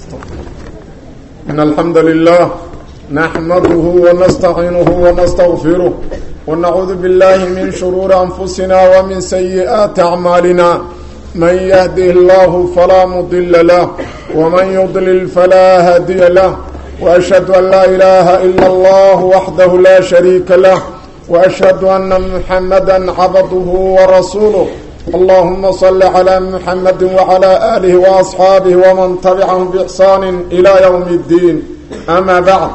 إن الحمد لله نحمده ونستعينه ونستغفره ونعوذ بالله من شرور أنفسنا ومن سيئات أعمالنا من يهده الله فلا مضل له ومن يضلل فلا هادي له وأشهد أن لا إله إلا الله وحده لا شريك له وأشهد أن محمدا عبده ورسوله اللهم صل على محمد وعلى آله وأصحابه ومن تبعهم بإحسان إلى يوم الدين أما بعد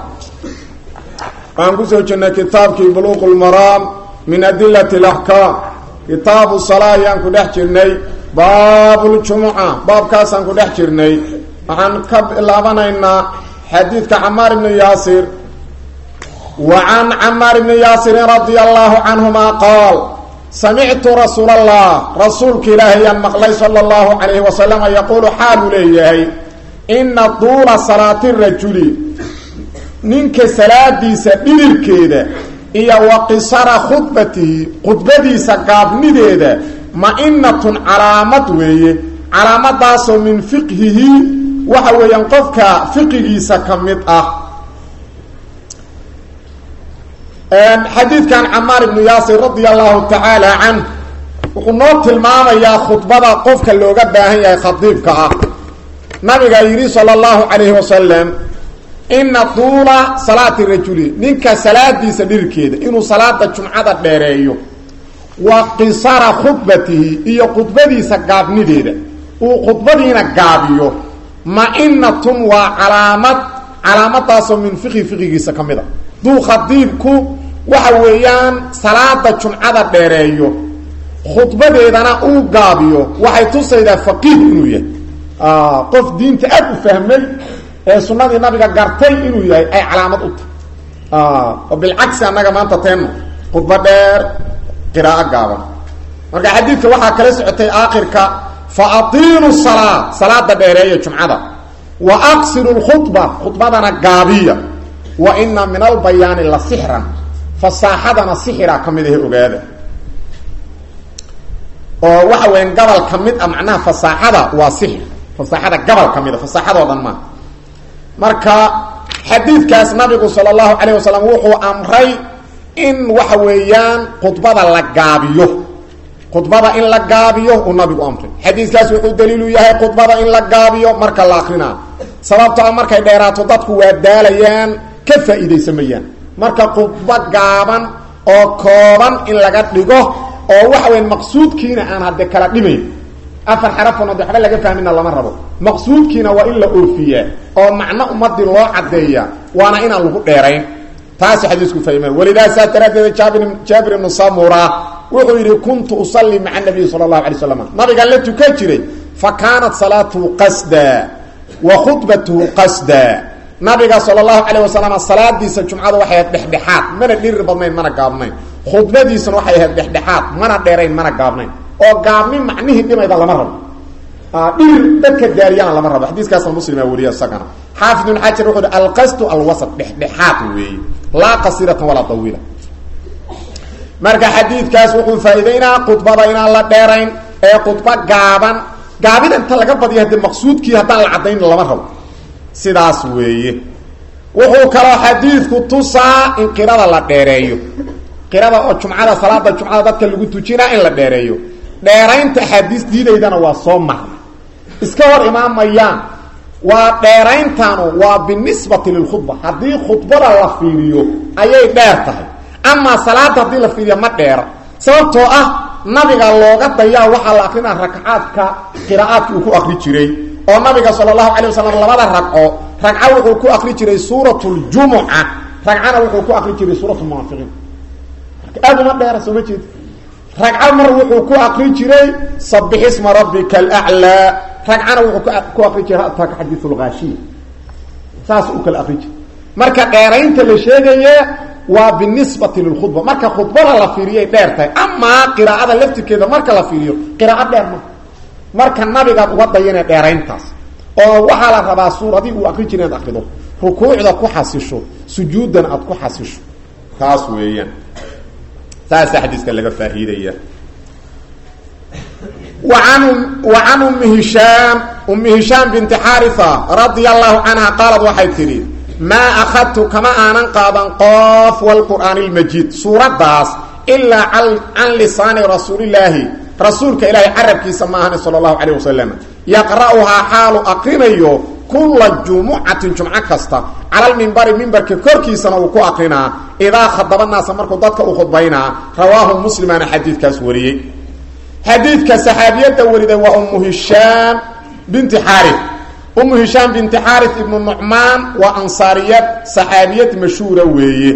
أنقذنا كتابك بلوغ المرام من أدلة الأحكام كتاب الصلاة ينكو دحجرني باب الجمعة باب كاس ينكو دحجرني عن كب إلابنا حديث عمار بن ياسر وعن عمار بن ياسر رضي الله عنهما قال سمعت رسول الله رسولك إلهي المقلي صلى الله عليه وسلم يقول حال ليه إن طول صلاة الرجل ننك صلاة ديسة بير كده إيا وقصر خطبتي سقاب نديده ما إنة علامة ويه علامة داسو من فقهه وحو ينقفك فقهه سكمت حديث كان عمار بن ياسر رضي الله تعالى عنه وقلنات الماما يا خطبة قفك اللوغة باهن يا خطيبك نبي يري صلى الله عليه وسلم إن طول صلاة الرجل منك صلاة دي سبيل كده إنه صلاة الجمعة ديريو وقصار خطبته إيا خطبتي سقاب نديده وخطبتي نقابيو ما إنة وعلامة تاسو من فقه سكمده دو خطيبكو وحويان صلاة الجمعة ديريو خطبتيدana uu gaabiyo waxay tusaydaa faqih inuu yahay qof diinta aad u fahmay ee sunnada nabiga gartay inuu yahay ay calaamad u tahay oo bil aksi anaga maanta teen khutba dheer qiraa'o gaaban marka xadiidka waxa kala socotay aakhirka fa atilu salaada dheereeyo jumcada wa aqsiru khutbadana gaabiya wa inna min al bayan la sihran fasahadana sihra kamidee ogaada oo waxa weyn gabal kamid ah macnaha fasaxada waa sihr fasaxada gabal kamid ah fasaxadoodan ma marka xadiidkaas nabigu sallallahu alayhi wasallam wuxuu amray in waxa weeyaan khutbada la gaabiyo khutbada in la gaabiyo uu nabigu amray xadiidkaas wuxuu daliil u yahay khutbada in la gaabiyo marka la akhrina sababtoo markay dheeraato dadku waa daalayaan ka faa'iideysamayaan marka khutba gaaban oo kooban in laga dhigo oo waxa weyn maqsuudkiina aan hadda kala dhimayn afar xarafna waxba laga fahmina lama rabo maqsuudkiina waa in la oofiyaa oo macna ummadii loo cadeeya waana in aan lagu dheerayn taas xadiisku fahmay walidaa saatarada Jaabir ibn Samura wuxuu yiri kuntu usalli ma'a nabiy sallallahu alayhi wasallam nabiga la tukan jiray fa kaanat salatu qasda wa khutbatuhu qasda nabiga sallallahu alayhi wasallam salaadiisa jumcada waxay dhexdhexaad mana dhir badnayn mana gaabnayn khudbadiisana waxay ahayd dhexdhexaad mana dheerayn mana gaabnayn oo gaabnin macnihi dhimayda lama rabo dhir dadka gaariyana lama rabo xadiiskaas muslima wariya sagana xaafid ibn hajar wuxuu al-qasd al-wasat dhexdhexaad weey la qasiratan wala tawila marka xadiiskaas wuxuu faa'iideynaa khudbada inaan la dheerayn ee khudba gaabin inta laga badiyo hadii maqsuudkii hadaan la cadeyn lama rabo sidaas weeye wuxuu kala xadiisku tusaa in qirada la dheereeyo qirada oo jumcada salaada jumcada dadka lagu tujina in la dheereeyo dheeraynta xadiis diideydana waa soo marnay iska hor imaamayaan waa dheerayntaanu waa binisbati lil khutba hadii khutbada la fiiriyo ayay dheer tahay ama salaada hadii la fiiriyo ma dheera sababtoo ah nabiga looga dayaa waxa la akhrina rak'aadka qiraa'adku ku akhri jiray oo nabiga sallallahu alayhi wasallam labada ragco wuxuu ku akhri jiray suuratul jumu'ah ragcana wuxuu ku akhri jiray suuratul munaafiqiin أدنى دير سومجد ركعة مرة وحو أقري جري صبح اسم ربك الأعلى ركعة وحو أقري جري أتاك حديث الغاشية ساسوك الأقري جري مركا ديرين تلشيغي وبالنسبة للخطبة مركا خطبة لفيرية ديرتاي أما قراءة لفتي كده مركا لفيرية قراءة دير مركا النبي قد وضينا ديرين تاس وحالا ربا سورة دي وأقري جري أخذه ركوع دا كو حاسشو سجودا أدكو حاسشو تاس ويان تاس حديث كان لغا فائدة وعن أم هشام بنت حارثة رضي الله عنها قالت وحيتري ما أخذت كما أنا قادا قاف والقرآن المجيد سورة داس إلا عن لسان رسول الله رسولك إلهي عربك سماهن صلى الله عليه وسلم يقرأها حال أقرنيه كل جمعة كستا على المنبر ككركي سنوكو أقرنا إذا خطب الناس مركو ضدك أخطبينا رواه مسلمان حديث كسوري حديث كسحابية ولده وأم هشام بنت حارث أم هشام بنت حارث ابن النعمان وأنصارية صحابية مشهورة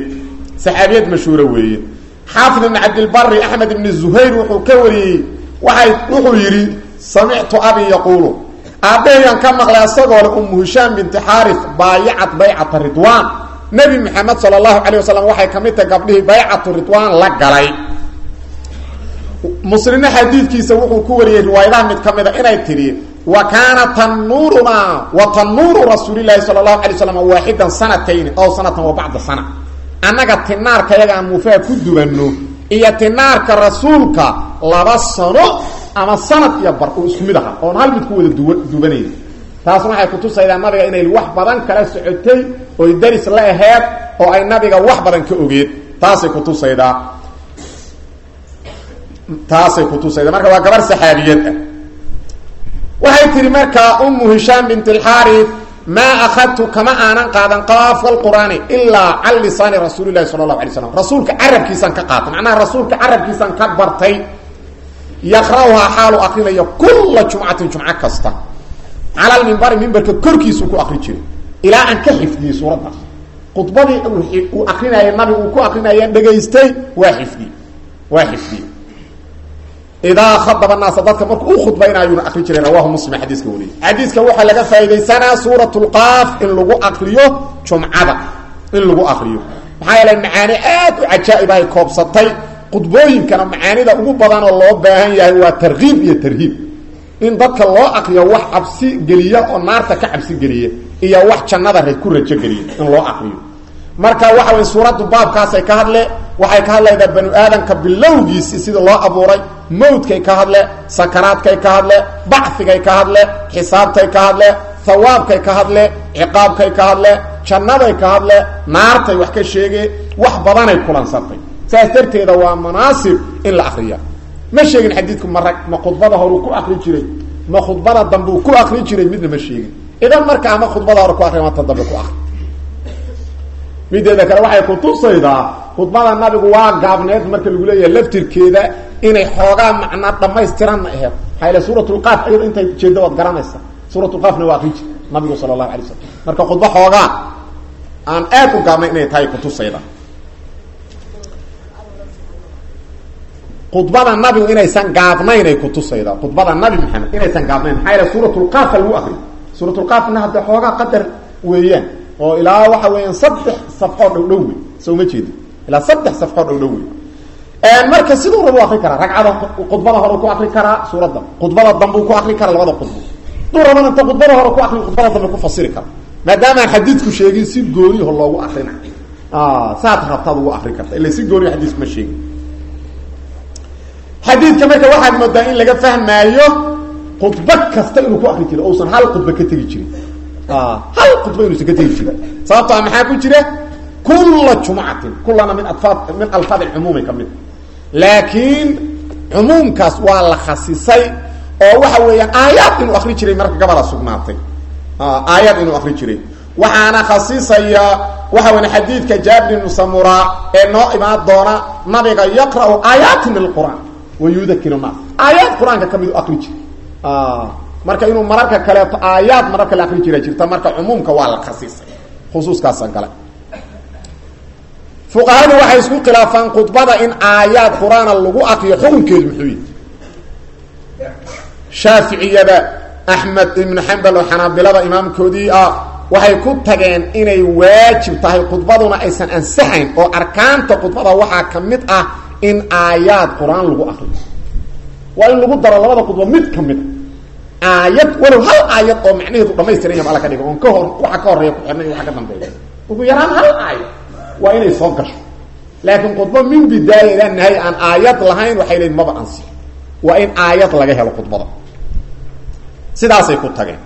ويه حافظ بن عبد البر أحمد بن الزهير وحكوري وحيري سمعت أبي يقول أبي كما قال أصدقوا لأم هشام بنت حارث بايعت بيعة الرضوان نبي محمد صلى الله عليه وسلم وحي كميت قبله بيعة الرضوان لقلي مسلمين حديث كيسا وحو كوري روايضان متكمدة إنا يتري وكان تنورنا وتنور رسول الله صلى الله عليه وسلم واحدا سنتين أو سنة وبعد سنة أنك التنار كيغا مفاة كدوانو إيا تنار كرسولك لبصنو أما سنة يبر اسمدها أو هل بتكون دوباني تاسو waxay ku tusaydaa nabiga inay wax badan kala socotay oo daris la ahayd oo ay nabiga wax badan ka ogeed taasay ku tusaydaa marka waa gabar saxaabiyad ah waxay tiri marka ummu hisham bint al-harith ma akhadtu kama aanan qaadan qaaf wal-qur'aan illa al lisan rasuulillah sallallahu alayhi wasallam rasuulka arabkiisan ka qaatay macnaha rasuulka arabkiisan ka bartay yaqra'uha halu aqrina kull jum'atin jum'a kasta على المنبر كركيس ku akhri jiray ila an ka xifdiyo suurada qudbadii uu akhrinayay nabi uu ku akhrinayay dhageystay waa xifdi ida khataba الناس dadka markuu u khudbaynayo akhri jiray rawahu muslim hadiiska wali hadiiska waxa laga faa'iideysana suuratul qaaf in lagu akhriyo jumcada maxaa yeelay macaani aad u ajaa'ib ay koobsatay qudbooyinkana macaanida ugu badan oo loo baahan yahay waa targhiib iyo tarhiib in dadka loo aqriyo wax cabsi geliya oo naarta ka cabsi geliya iyo wax jannada ku rajo geliya in loo aqriyo marka waxa way suuradu baabkaas ay ka hadlaydaa banu aadanka bilowgiis sida loo abuuray mawdkay ka hadle sakaraadkay ka hadle bacthigay ka hadle xisaabtay ka hadle thawaabkay ka hadle ciqaabkay ka hadle jannaday ka hadle naartay wax ka sheegay wax badanay kulansatay saas darteeda waa munaasib in la aqriyo ما sheegin xadiidku ma khudbada hore ku akhri jiray ma khudbada dambe ku akhri jiray midna ma sheegin idan marka ama khudbada hore ku akhri ma dambe ku akhri mideeda kale waxay ku tusaydaa khudbada nabigu waa gaabneed marka lagu leeyahay laftirkeeda inay xoogaa macna dhameystiran ahayd hayla suuratul qaaf ay intay jeedo wad garanaysa suuratul qaafna waa akhri jiray nabigu sallallahu alayhi wasallam marka khudba xoogaa aan aad u gaabnay inay tahay ku tusaydaa khudbada nabi inaysan gaabnayn ay ku tusayda khudbada nabi maxamed inaysan gaabnayn hayla suuratul qaaf lagu akhri suuratul qaafna hadda xoogaa qadar weeyaan oo ilaa waxa weeyaan 3 safxo dhow soo ma jeedi ilaa 3 safxo dhow marka sidoo rabo akhri kara ragcada khudbada hore ku akhri kara suurada khudbada dambe ku akhri kara labada khudbo durabana inta khudbada hore ku akhri khudbada dambe ku fasiri kara maadaama xadiidku sheegay si gooni ah loogu akhrina saad rabtad ugu akhri karta ilaa si gooni xadiisku ma sheegay حديث كما واحد مدين لغا فهمايو خطبه كاستا انو كو اخري جيره اوسن هل خطبه كتغي جيره هل خطبه انو كتغي جيره صابته ما كو جيره كل جمعه كلنا من الفاظ العموم كمل لكن عموم كاس ولا خصيصي او waxa weeyaan aayad inuu akhri jiray marka gabadha sugnaatay aayad inuu akhri jiray waxaana khasiisaya waxa weeyaan xadiidka Jaabir ibn Samura ee noo imaan doona nabiga yaqra'u aayatin min al-Qur'an ويذكر الناس آيات القرآن كميد أخرج marka inuu mararka kale aayad mararka la akhri jiray jirta marka umumka waa la khasiisay khusuus ka san kale fuqahaadu waxay isku khilaafaan khudbada in aayad quraan lagu akhriyo xukunkeedu muxuu yahay Shaafi'iyada Ahmad ibn Hanbal wa Hanabilada imaamkoodii waxay ku tageen inay waajib tahay khudbaduna aysan ansaxayn oo arkaanta khudbada waxa kamid ah in aayad quraan lagu akhriyo waa in lagu daro labada khudba mid kamid aayad walow hal aayad oo macnaheedu dhameystiran yahay ala ka dhigo on ka hor waxa ka horeeyo ku xirnay waxa ka dambeeyo ugu yaraan hal aayad waa inay soo gasho laakiin khudba min bidaayada nahay aan aayad lahayn waxay leeyihiin maba ansi waa in aayad laga helo khudbada sidaasay ku tageen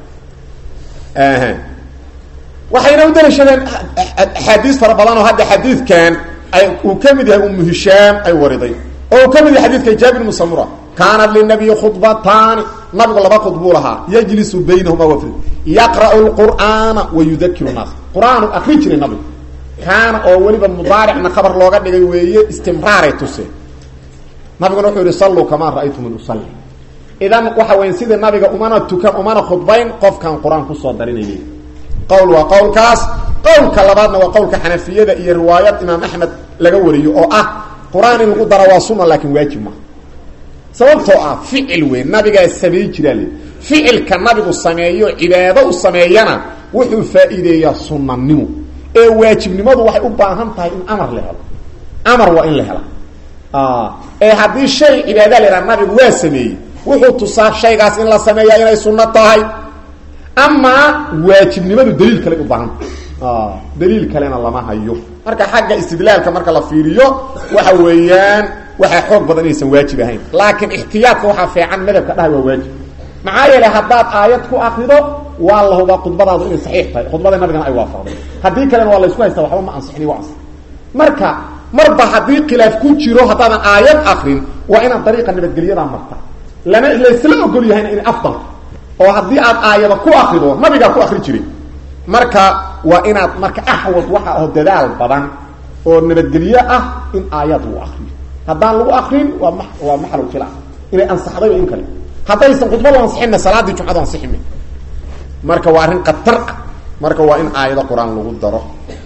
waxayna u daliishadeen axaadiis fara badan oo hadda xadiidkan uu ka mid yahay Ummu Hishaam ay wariday oo ka mid yahay xadiidka Jaabir ibn Samura kaana lin-nabiy khudbataani nabigu laba khudbo lahaa yajlisu baynahuma wa yaqra'u al-qur'ana wa yudhakkiru an-nas qur'aanu akhrijina nabigu kaana oo waliba mudaaricna khabar looga dhigay weeye istimraaray tusay nabiguna wuxuu yiri sallu kama ra'aytum usalli idan waxa weyn sida nabiga umana tukan umana khudbayn qofkan qur'aan ku soo darinayay qawl wa qawlkaas qawlka labaadna waa qawlka xanafiyada iyo riwaayad imaam ahmed laga wariyo oo ah qur'aan in lagu daro waa sunna laakiin waajib ma sababtoo ah ficil weyn nabiga sameey jiray ficilka nabigu sameeyo cibaado u sameeyana wuxuu faa'iideeyaa sunnanimo ee waajibnimadu waxay u baahan tahay in amar la helo amar waa in la helo ee hadii shay cibaado la nabigu waa sameeyay wuxuu tusaa shaygaas in la sameeyo inay sunna tahay ama waajibnimadu daliil kale u baahan daliil kalena lama hayo marka xagga istidlaalka marka la fiiriyo waxa weeyaan waxa xoog badan inaysan waajib ahayn laakiin ihtiyaadka waxa fiican madhabka dhahay waa waajib maxaa yeelay haddaad aayad ku akhrido waa la huba khudbadaadu inay saxiix tahay khudbada nabigana ay waafaqday haddii kalena waa la isku haystaa waxba ma ansixini waa marka marba haddii khilaaf ku jiro haddaadan aayad akhrin waa inaad dariiqa nabadgelyada marta lana isla ogol yahay in afdal oo haddii aad aayada ku akhrido nabiga ku akhri jiray marka waa inaad marka ahwad waxa oo dadaal badan oo nabadgelyo ah in aayad uu akhriyo haddaan lagu akhrin waa maxal khilaaf inay ansaxday in kale haddaysan khudbada ansixin salaadii jumcada ansixin marka waa arin qatar marka waa in aayada quraan lagu daro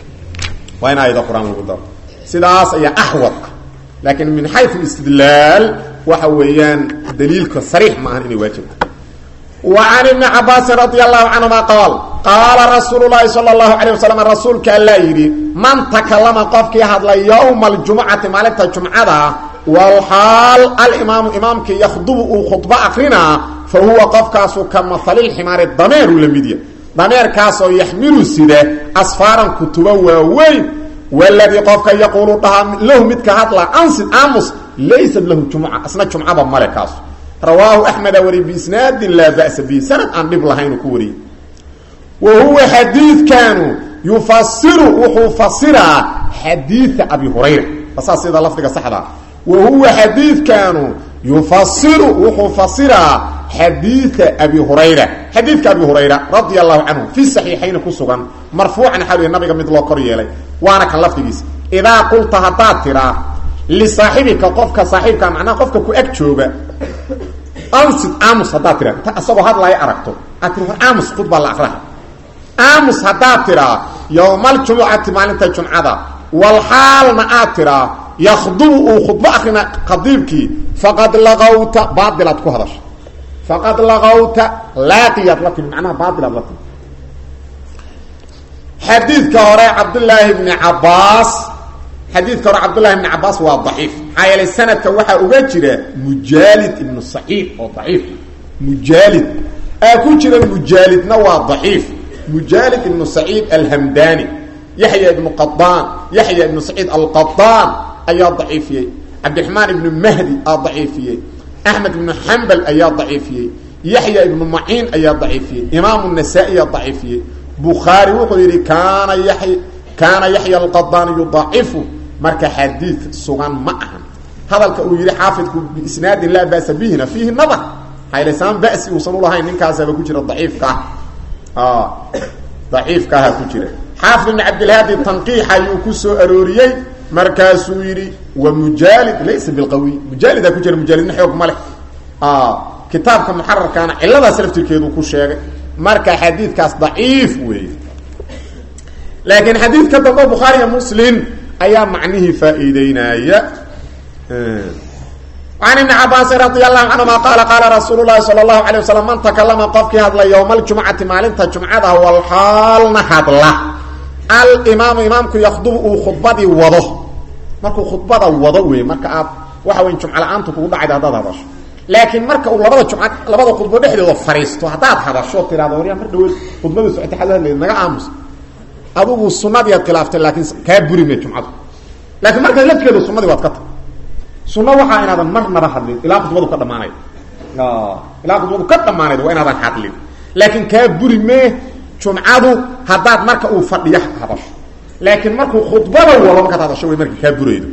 sidaas ayaa ahwad laakiin min haythu istidlal waxa weeyaan daliilka sariix ma ahan inay waajib وعن ابن عباس رضي الله عنهما قال رسول الله صلى الله عليه وسلم رسولك الله يري من تكلم قفك هذا يوم الجمعة مالك الجمعة والحال الإمام إمامك يخطب خطبة أخرنا فهو قفك كمثل الحمار الضمير للمدية ضمير كاسو يحمل السيدة أسفارا كتبا ووين والذي قفك يقول له متك هذا أنصد آمس ليس له جمعة أسنى جمعة بمالك كاسو رواه أحمد وري بإسناد لا بأس به سند عن ببلهين كوري وهو حديث كانوا يفسر وفسر حديث أبي هريرة بس هذا لفظك صحيح وهو حديث كانوا يفسر وفسر حديث أبي هريرة حديث أبي هريرة رضي الله عنه في الصحيحين كسوغا مرفوعا حول النبي مثل قريه لي وانا كلفتك إذا قلت هتاترا لصاحبك قفك صاحبك معناه قفك كأكتوبة أمس آمس هداترا أصبح هذا لا يعرفته أتروح آمس خطبة الأخلاق آمس هداترا يوم الجمعة مالنت الجمعة والحال نآترا يخضوء خطبة أخنا قضيبك فقد لغوت باطلت كهرش فقد لغوت لاقيت لكن معناها باطلت لكن حديث كهراء عبد الله بن عباس حديث كهراء عبد الله بن عباس هو ضعيف حيال السنة كوحا أغاجرة مجالد ابن الصحيح هو ضعيف مجالد أكوشرة مجالد نوى ضعيف مجالد ابن سعيد الهمداني يحيى ابن قطان يحيى ابن سعيد القطان أي ضعيفية عبد الرحمن ابن مهدي ضعيفية أحمد بن حنبل أي ضعيفية يحيى ابن معين أي ضعيفية إمام النسائي ضعيفية بخاري وقيري كان يحيى القطان يضعفه مرك حديث سغان معهم هذا الكويري حافظ بإسناد لا بأس به فيه النظر هاي لسان بأس يوصلوا لها إن كان سبب كجرة ضعيف كه ضعيف كه كجرة حافظ بن عبد الهادي التنقيح يكسو أروريي مركز سويري ومجالد ليس بالقوي مجالد كجرة مجالد نحوك ملك كتاب كمحرر كان إلا سلفت الكيدو كل شيء مرك حديث كاس ضعيف وي لكن حديث كتب البخاري ومسلم أيام معنيه فائدينا عن ابن عباس رضي الله عنهما قال رسول الله صلى الله عليه وسلم من تكلم قفك هذا يوم الجمعة مالنت الجمعة والحال نحض له الإمام إمامك يخطب خطبة وضه مركو خطبة وضه مركو waxa weyn jumca la'aantu kugu dhacay hadaad hadasho laakiin marka uu labada khudbo dhexdooda fariisto hadaad hadasho tiraado wariya mar dhaweed khudbadu socotay xaladeed naga aamus adugu sunnadii aad khilaaftay laakiin ka buri me jumcadu laakiin marka lafkeedu sunnadii waad ka tag sunna waxa inaadan marnaba hadlin ilaa khudbadu ka dhamaanay ilaa khudbadu ka dhamaanay waa inaadan hadlin laakiin ka buri me jumcadu hadaad marka uu fadhiyo hadasho laakiin markuu khudbada wado marka hadasho way marka ka buraydo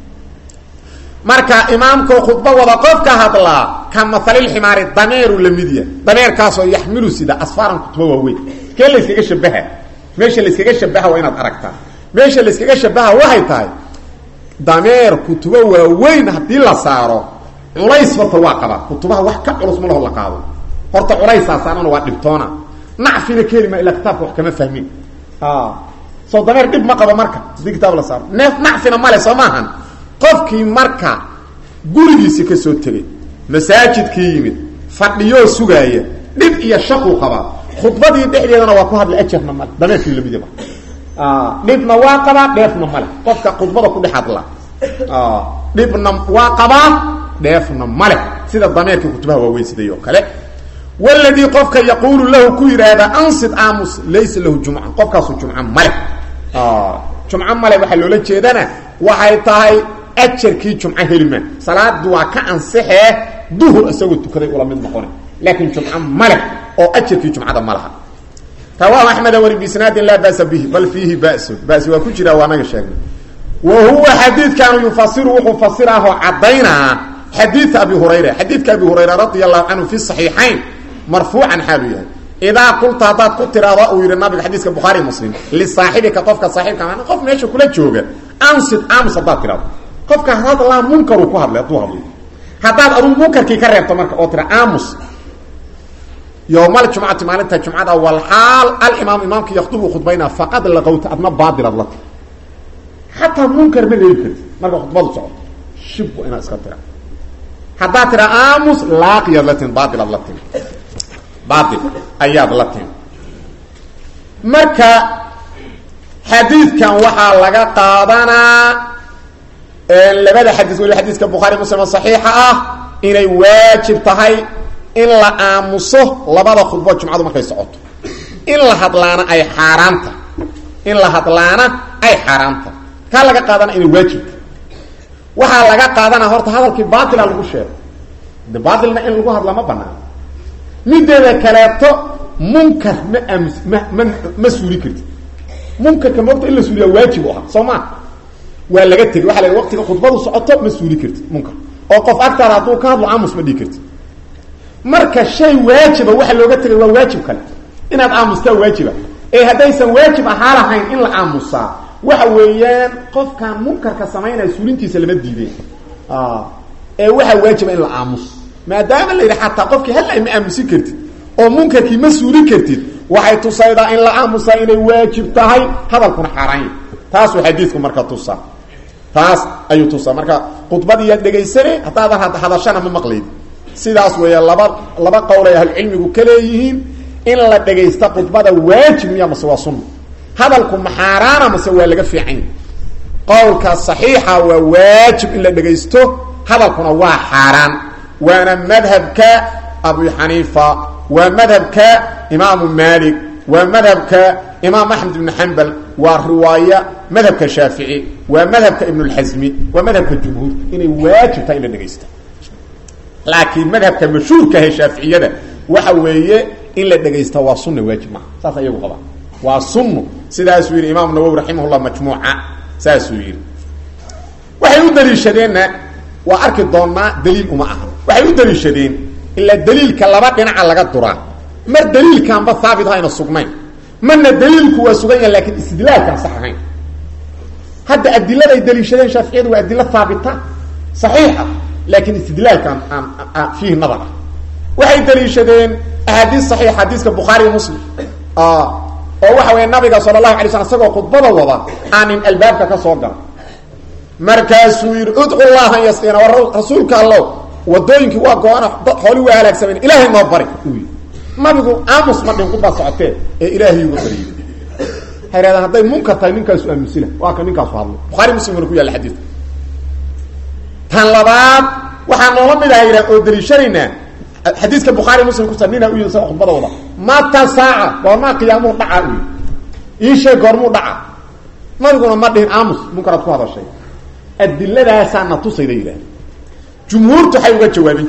marka imaamku khudba wada qofka hadla kama thalil himari dameeru lamidiya dameer kaaso yaxmilu sida asfaran khudba waaweyn kee la iskaga shabaha meesha la iskaga shabaha waa inaad aragtaa meesha la iskaga shabaha waxay tahay dameer kutuba waaweyn hadii la saaro culays wata waa qaba kutubaha wax ka culus ma laho la qaado horta culays saasaanana waa dhibtoona nacfina kelima ila kitaabka wax kama fahmin soo dameer dib ma qabo marka hadii kitaab la saaro nacfina male soo maahan qofkii marka gurigiisa ka soo tagay masaajidkii yimid fadhiyo sugaaya dib iyo shaqo qaba khudbadii dhexdeedana waa ku hadlay ajarna mal dameerkii la midaba dibna waa qaba dheefna mal qofka khudbada ku dhaxadla dibna waa qaba dheefna mal sida dameerkii khudbaha waa weynsiday oo kale والذي قفك يقول له كيرادا انصت امس ليس له جمعه قفكاس جمعه مله جمعه مله waxa loo jeedana waxay tahay ajarkii jumca helima salaadu waa ka ansaxay duhur asagoo tukaday ula mid noqon laakiin jumca male oo ajarkii jumcada malaha tawa ahmed wari bisnad la bas bihi bal fihi bas waa ku jira waanaga sheegnay wa huwa hadith kan yufasiru wa fasirahu adayna حديث أبي هريرة حديث أبي هريرة رضي الله عنه في الصحيحين مرفوعا حاليا إذا قلت هذا كنت رأى النبي الحديث البخاري ومسلم لصاحبك قفك صاحبك أنا قف ماشي كل شيء أنصت أمس صدق رأى قفك هذا الله منكر وكهر لا توهر هذا أبو منكر كي كرر تمرك أوتر أمس يوم الجمعة مالتها الجمعة والحال الإمام إمامك يخطب خطبينا فقد لقوت أدنى بادر الله حتى منكر من يمكن مرة خطبه صعب شبه أنا أسكتها حتى ترى آموس لاقي اللتين باطل اللتين باطل أياد اللتين مركا حديث كان وحا لغا قادنا اللي بدأ حديث ولي حديث كالبخاري مسلم صحيحة إني واجب تهي إلا آموسه لبدا خطبات جمعة ما كيسعوت إلا هدلانا أي حارانتا إلا هدلانا أي حارانتا كان لغا قادنا إني واجب waxa laga qaadana horta hadalkii baatil lagu sheego de baatilna in lagu hadla ma banaan mideeda kaleeto munkar ma suuli karti munkar ka marto illa suuliya waajib ah Soomaa waa laga tagi waxa la waqtiga khudbadu socoto ma suuli karti munkar oo qof aktar aad ka hadlo aamus ma dhigi karti marka shay waajiba waxa looga tagay waa waajib kale inaad aamusta waajiba hadaysan waajib ahaalahayn in la aamusaa waxa weeyaan qofkan munkarka sameeyay suulintiisa lama diiday waxa waajib in la aamus maadaama la yiraahdo xataa qofkii hal ay ma aamusi kartid oo munkarkii ma suuli kartid waxay tusaydaa in la aamusa inay waajib tahay hadalkuna xaraan taas waa xadiisku marka tusa taas ayu tusa marka khudbadii dhageysane hataa hadashana ma maqleed sidaas weeyaa laba qowl ay ahli cilmigu kaleeyihiin in la dhageysta khudbada waajib miya maswa sunna hadalku maxaaraana mase waa laga fiican qowlka saxiixa waa waajib in la dhageysto hadalkuna waa xaaraan waana madhabka Abu Hanifa wa madhabka Imam Malik wa madhabka Imam Ahmad ibn Hanbal wa riwaya madhabka Shafi'i wa madhabka Ibn al-Hazmi wa madhabka jumhur inay waajib tahay in la dhageysto laakiin madhabka mashhuurka ee Shafi'iyada waxa weeye in la dhageysto waa sunna waajib ma saas ayagu qaba waa sunno sidaas wiir Imam Nawawi rahimahullah majmuuca saas wiir waxay u daliishadeen waa arki doona daliil uma aha waxay u daliishadeen illa daliilka laba dhinac laga duraa mar daliilkan ba saabit hayna sugnayn marna daliilku waa sugan yahay laakiin istidlaalka sax ahayn hadda adillada ay daliishadeen Shafiiciyadu waa adilla saabita saxiixa laakiin istidlaalkan fihi nadar waxay daliishadeen ahadiis saxiix hadiiska Bukhari iyo Muslim oo waxa weey nabiga sallallahu alayhi wasallam sagoo khudbada wada aanin albaabka ka soo gal markaasuu yiri ud'u Allah yasqina wa rasuulka Allah wadooyinkii waa go'ana xooli waa halaagsameen ilaahay ma bari nabigu aamus ma dhin khudba socotee ilaahay ugu bari hayraada haday munkar tahay ninkaas aamusina waa ka ninkaas hadlo Bukhari Muslim ku yaal xadiis tan labaad waxaan noola mid ahay oo daliishanayna حديث البخاري مسلم كسنينا او ينسى خطبه ودا ما تساعه وما قيامه دعا ايشي غرمو دعا ما يقولون ما دين امس منكر ku hadashay adillada saana tusayday jumhuurtu waxay uga jawaabeen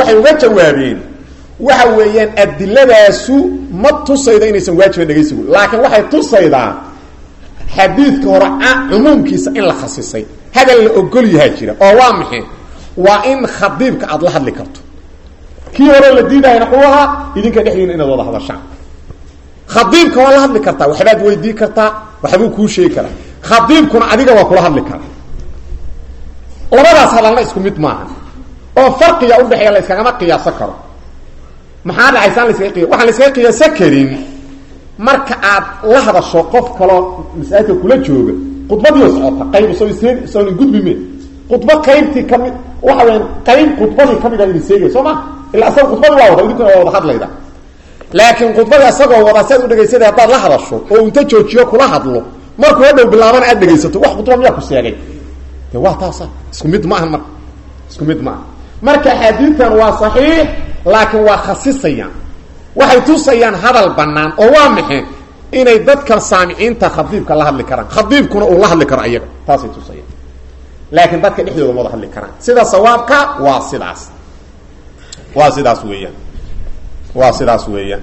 waxa weeyaan adilladaasu ma tusaydo inaysan waajiban dhegaysigu laakiin waxay tusaydaa xadiidka hore cumuumkiisa in la khasisay hadal la ogol yahay jira oo waa maxay waa in khadiibka aad la hadli karto kii hore la diidayna quwaha idinka dhexdiina inaad wada hadashaan khadiibka waa la hadli kartaa waxbaad weydii kartaa waxbuu kuu sheegi karaa khadiibkuna adiga waa kula hadli karaa labadaas hadalna isku mid maaha oo farqiga u dhaxeeya la iskagama qiyaaso karo maxaa dhacaysaan la iskaga qiyaas waxaan la iskaga qiyaaso karin marka aad la hadasho qof kale masaajidka kula jooga khudbadii socota qayb soo gudbime khudba qaybtii kamid waxa weyn qayb khudbadii kamid ah inay soo ma ila asal khudbada waa wada idinku wada hadlayda laakiin khudbada asagoo wada saad u dhageysay hadaad la hadasho oo inta joojiyo kula hadlo markuu hadhow bilaaban aad dhageysato wax khudba miyaa ku sheegay waa taasa isku mid ma aha isku mid ma marka xadiidkan waa saxiix laakiin waa khasisayaan waxay tusayaan hadal banaan oo waa maxay inay dadka saamiciinta khadiibka la hadli karaan khadiibkuna uu la hadli karo ayaga taasay tusayaan laakiin dadka dhexdooda ma wada hadli karaan sida sawaabka waa sidaas weeyaan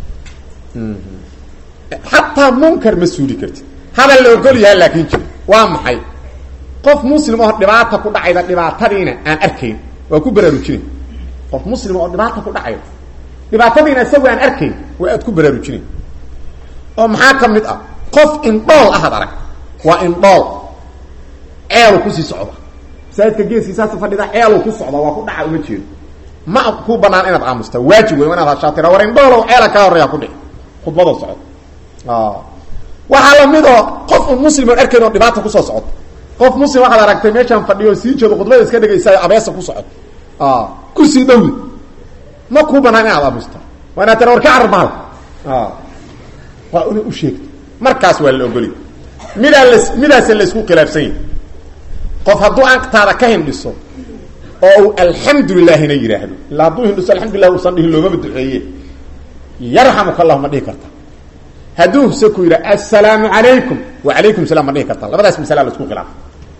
hatta munkar ma suuli kartid hadal la ogol yahay laakiin jir waa maxay qof muslim oo dhibaata ku dhacayda dhibaatadiina aan arkayn waa ku baraarujinay qof muslim oo dhibaata ku dhacayda dhibaatadiina isagoo aan arkayn waa aad ku baraarujinay oo maxaa kamid ah qof indhool ah arag waa indhool ceel ku sii socda saadka geesiisa fadhida ceel ku socda waa ku dhaca uma jeedo ma ku banaan inaad aamusta waajib weey inaad hashaatira war indhool oo ceel ka horeeya ku dhic khudbada socda waxa la mid oo qof muslim oo arkayn oo dhibaata ku soo socda qof muslim waxa aragtay meeshan fadhiyo sii jeedo khudbada iska dhageysayo abeesa ku socod ku sii dhawi ma ku banaan inaad aamusta waana tan warka arbaal waa u sheegto markaas waa la ogoli midaas la isku khilaafsan yahay qof hadduu aantaada ka hindhiso oo alxamdulilah ina yiraahdo la hadduu hindhiso alxamdulilah uusan dhihin looma duceeye yarhamuka allah ma dhihi karta hadduu se ku yidhaa assalaamu calaykum wa calaykum salaam ma dhihi karta labadaas masala la isku khilaafo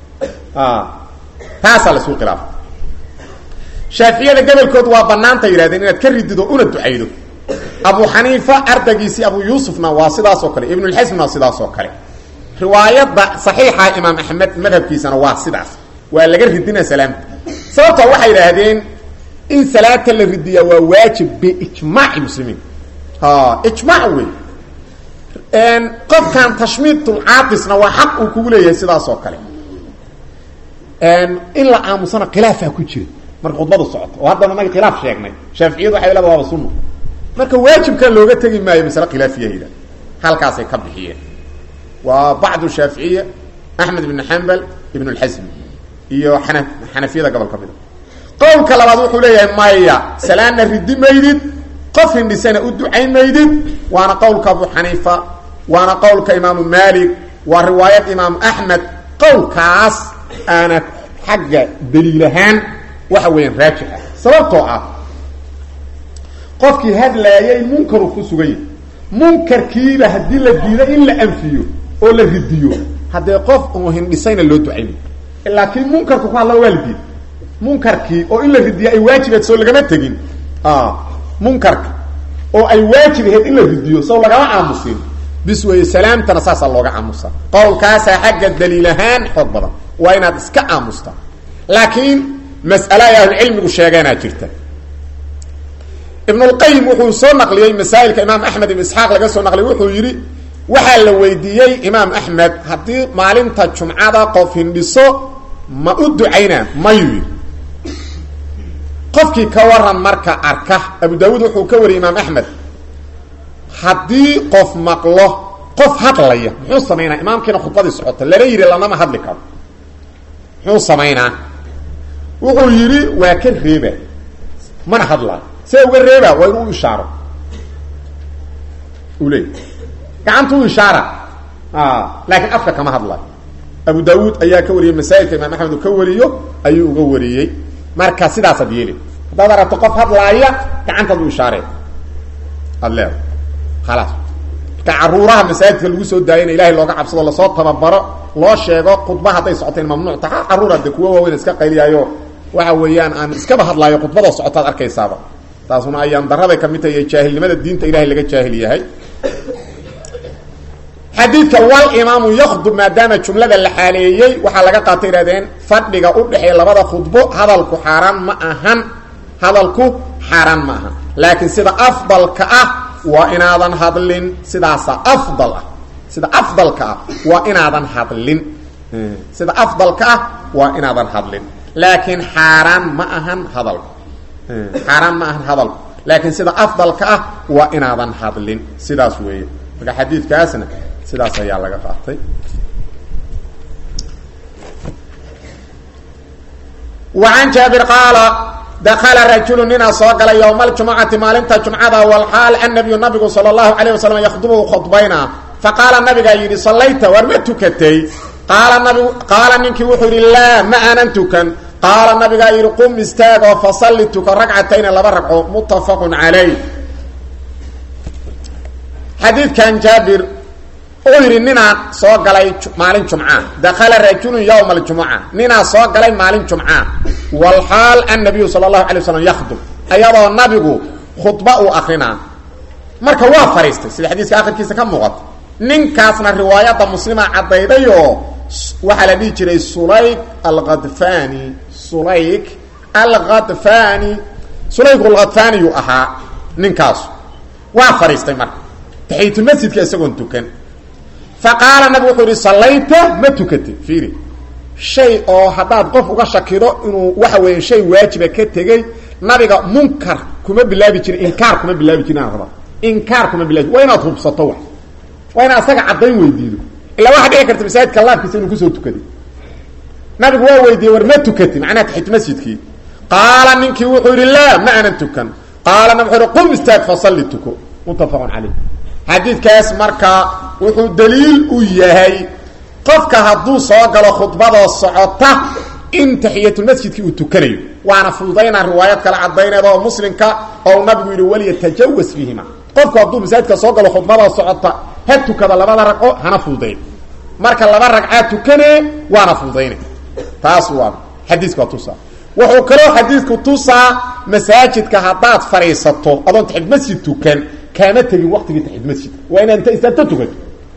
taasaa la isku khilaafo shaaficiyada gobolkood waa banaanta yidhahdeen inaad ka ridido una ducaydo abu xaniifa ardaygiisii abu yuusufna waa sidaas oo kale ibnulxasmna waa sidaas oo kale riwaayadda saxiixa imaam axmed madhabkiisana waa sidaas waa laga ridina salaamta sababta waxay yidhaahdeen in salaata la ridiya waa waajib biijmaaci muslimiin ijmaac wey qofkan tashmiitul caatisna waa xaq uu kugu leeyahay sidaas oo kale in la aamusana khilaafaa ku jira marka khudbadu socoto oo haddana naga khilaaf sheegnay shaaficiyadu waxay leedahay waa sunno marka waajibkan looga tagi maayo masale khilaafiyayda halkaasay ka bixiyeen waa bacdu shaaficiya axmed ibn xambal ibn alxasm iyo xanafiyada gobol ka mida qowlka labaad wuxuu leeyahay maya salaana ridi maydid qof hindhisana u ducayn maydid waana qowlka abu xaniifa waana qowlka imaamu malik waa riwaayad imaamu axmed qowlkaas aana xagga daliilahaan waxa weeyaan raajix ah sababtoo ah qofkii hadlaayay munkaru ku sugan yahay munkarkiiba haddii la diido in la anfiyo oo la ridiyo haddee qof uu hindhisayna loo ducaynayo laakiin munkarku ku hadla waa la diiday munkarkii oo in la ridiyo ay waajibaed soo lagama tegin munkarka oo ay waajib ahayd in la ridiyo sow lagama aamusin bis weeye salaamtana saasaa looga aamusa qowlkaasaa xagga daliil ahaan xoog badan waa inaad iska aamusta laakiin mas'ale ay ahlucilmigu sheegeenaa jirta ibn اlqayim wuxuu soo naqliyey masaa'ilka imaam axmed ibn isxaaq laga soo naqliyey wuxuu yidhi waxaa la weydiiyey imaam axmed haddii maalinta jumcada qof hindhiso ma u ducaynaa mayuu yidhi qofkii ka waran marka arka abu daawuud wuxuu ka wariyey imaam axmed haddii qof maqlo qof hadlaya muxuu samaynaa imaamkiina khudbadii socota lala yidhi lanama hadli karo muxuu samaynaa wuxuu yidhi waa ka reeba mana hadlaayo see uga reeba waa inuu ishaaro u leey gacanta u ishaara laakiin afka kama hadlayo abu daawuud ayaa ka wariyey masaa'ilka imaam axmed uu ka wariyo ayuu uga wariyey marka sidaasaad yeeli haddaad aragto qof hadlaaya gacantaad u ishaaree aad leeda khalaas marka caruuraha masaajidka lagu soo daayay in ilaahay looga cabsado lasoo tababaro loo sheego khudba hadday socoto in mamnuuc taha carruur hadde kuwa waaweyn iska qayliyaayo waxa weeyaan aan iskaba hadlaayo khudbada socotaad arkaysaaba taasuna ayaan darada kamid tahay jaahilnimada diinta ilaahay laga jaahil yahay xadiidka wal imaamu yakhdub maadaama jumlada la xaaleeyey waxaa laga qaatay yidhahdeen fadhiga u dhexeeya labada khudbo hadalku xaaraan ma ahan laakiin sida afdalka ah waa inaadan hadlin sidaasa afdal ah sida afdalka ah waa inaadan hadlin sida afdalka ah waa inaadan hadlin laakiin xaaraan ma ahan hadalku laakiin sida afdalka ah waa inaadan hadlin sidaas weeye marka xadiidkaasna sidaas ayaa laga qaatay وعن جابر قال دخل رجل ننا سوغل يوم الجمعة مالنتا جمعة والحال النبي صلى الله عليه وسلم يخطبه خطبينا فقال النبي يري صليت ورمتكتي قال منك وحر الله ما أننتكن قال النبي يري قم استاغ فصلتك ركعتين لبركع متفق عليه حديث كان جابر ويري ننا سوغل مالن جمعة دخل رجل يوم الجمعة ننا سوغل مالن جمعة والحال النبي صلى الله عليه وسلم يخطب ايضا النبي خطبه اخرنا marka waa fariistay sida xadiiska aakhirkiisa ka muuqato ninkaasna riwaayada muslima cadaydayo waxa la dhigi jiray Sulayk al-Ghadfani yu ahaa ninkaas waa fariistay marka tahiitu masjidka isagoon tukan faqala nabi wuxuu sallayta ma tukatay fiiri shay oo hadaad qof uga shakido inuu waxa weeye shay waajib ka tagay nabiga munkar kuma bilaabi jiray inkar kuma bilaabi jiray inkar kuma bilaabi wayna hubsato wayna asaga cadayn weydiido ila waxa dhici karta masaajidka laafkiisa inuu ku soo tukaday nabigu waa weydiiyay war ma tukatay macna taxit masjidkii qaala ninki wuxuu yiri la ma ana tukan qaala nabigu qum istaag fa sallituku muttafaqun alayh hadithkaas marka wuxuu daliil u yahay qofka hadduu soo galo khudbada socota in tahiyatul masjidki uu tukanayo waana fududayna riwaayad kala cadayneedo muslimka oo nabigu yiri wali tajawuz fiihima qofka hadduu masjidka soo galo khudbada socota had tukada labada ragco hana fududayn marka laba ragcaad tukane waana fududayna taas waa xadiiska tusa wuxuu kale xadiisku tusa masaajidka hadaad fariisato adoon tahid masjid tukan kaama tagi waqtiga tahid masjid waa in inta istaagto tukato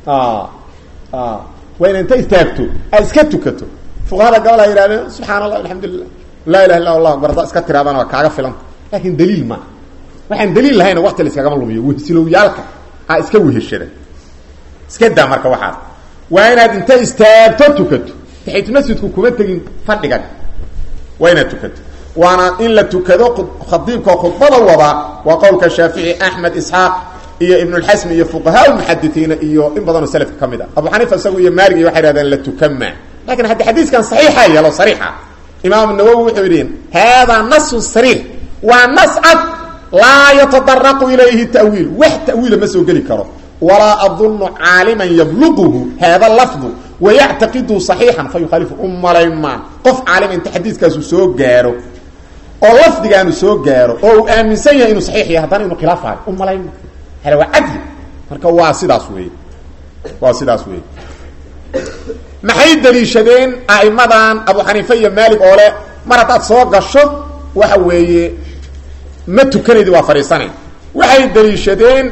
وين انت استاغتو اسكتكتو فقهاء قالوا يراده سبحان الله الحمد لله لا اله الا الله برضا اسكترابان waa kaaga filan laakiin daliil ma waxaan daliil lahayn waqti la iskaga lumiyo wehsilowyaalka iska weheshada iska daa marka waxa waa inaad inta istaagto tukato taxit masjidku kuma tagin fadhiga waa inaad tukato waana in la tukado khadiibka khudbada wada waa qowlka Shaafi'i Ahmad Ishaq iyo ibn al-Hasm iyo fuqahaa al-muhaddithin iyo in badan salaf kamida Abu Hanifa isagu iyo Malik iyo waxay raadeen la tukama laakiin hadda xadiiskan saxiixa yalo sariixa Imam an-Nawawi wuxuu yiri hada nas sariih wa nas'at la yatadarraqu ilayhi ta'wil wa ta'wil ma soo gali karo wala adhunnu 'aliman yablughu hada al-lafz wa ya'taqidu sahihan fa yukhalifu ummalayma qof 'alim inta xadiiskaas soo gaaro oo lafdigan soo gaaro oo aaminsan yahay inuu saxiix yahay hadana inuu khilaafayo ummalayma هذا هو عدل marka waa sidaas weey maxay daliishadeen aimadan Abu Hanifa iyo Malik oo le marataad soo gasho waxa weeye ma tukanaydi waa fariisanay waxay daliishadeen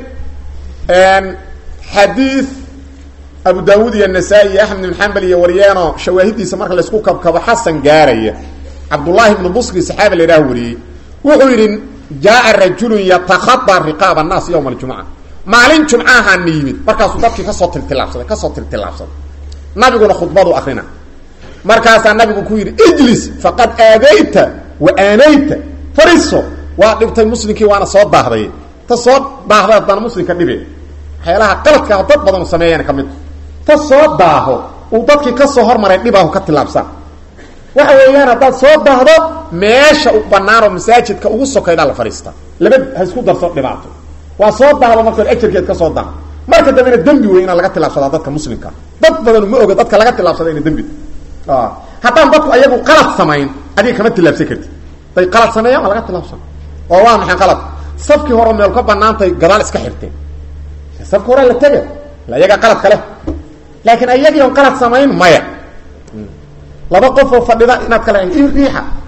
hadith Abu Dawud iyo Nasa'i iyo Ahmad ibn Hanbal iyo wariyano shawaahidiisa marka la isku kabkabo Hasan gaaraya Abdullah ibn Busri saxaabi la raawiri wuxuu yiri جاء الرجل يتخطى رقاب الناس يوم الجمعة مالين جمعة نيمد مركز dadkii ka soo tiltilaabsan nabiguna khudbadu akhrina markaas nabigu ku yiri ijlis faqad aadayta wa aanayta fariso waa dhibtay muslimkii waana soo baahday ta soo baahday tan muslimka dhibe xeelaha qaladka dad badan sameeyeen kamid ta soo baaho uu dadkii ka soo hormaray dhibaahu ka tilaabsan waxa weeyaan hadaad soo baahdo meesha u banaano masaajidka ugu sokayda la fariista laba ha isku darso dhibaato waa soo baahdo marka ajirkeed ka soo daa marka dambeena dambi weyn laga tilaabsada dadka muslimka dad badan ma oga dadka laga tilaabsada in dambi haddaan dadku ayagu qalad sameyn adiga kama tilaabsan kartid day qalad sameeyaan laga tilaabsan oo waa maxay qalad safkii hore meel ka banaantay gadaal iska xirtay safkii hore la tagay la yaga qalad kale laakiin ayagii on qalad sameyn maya laba qof oo fadhida inaad kala riixa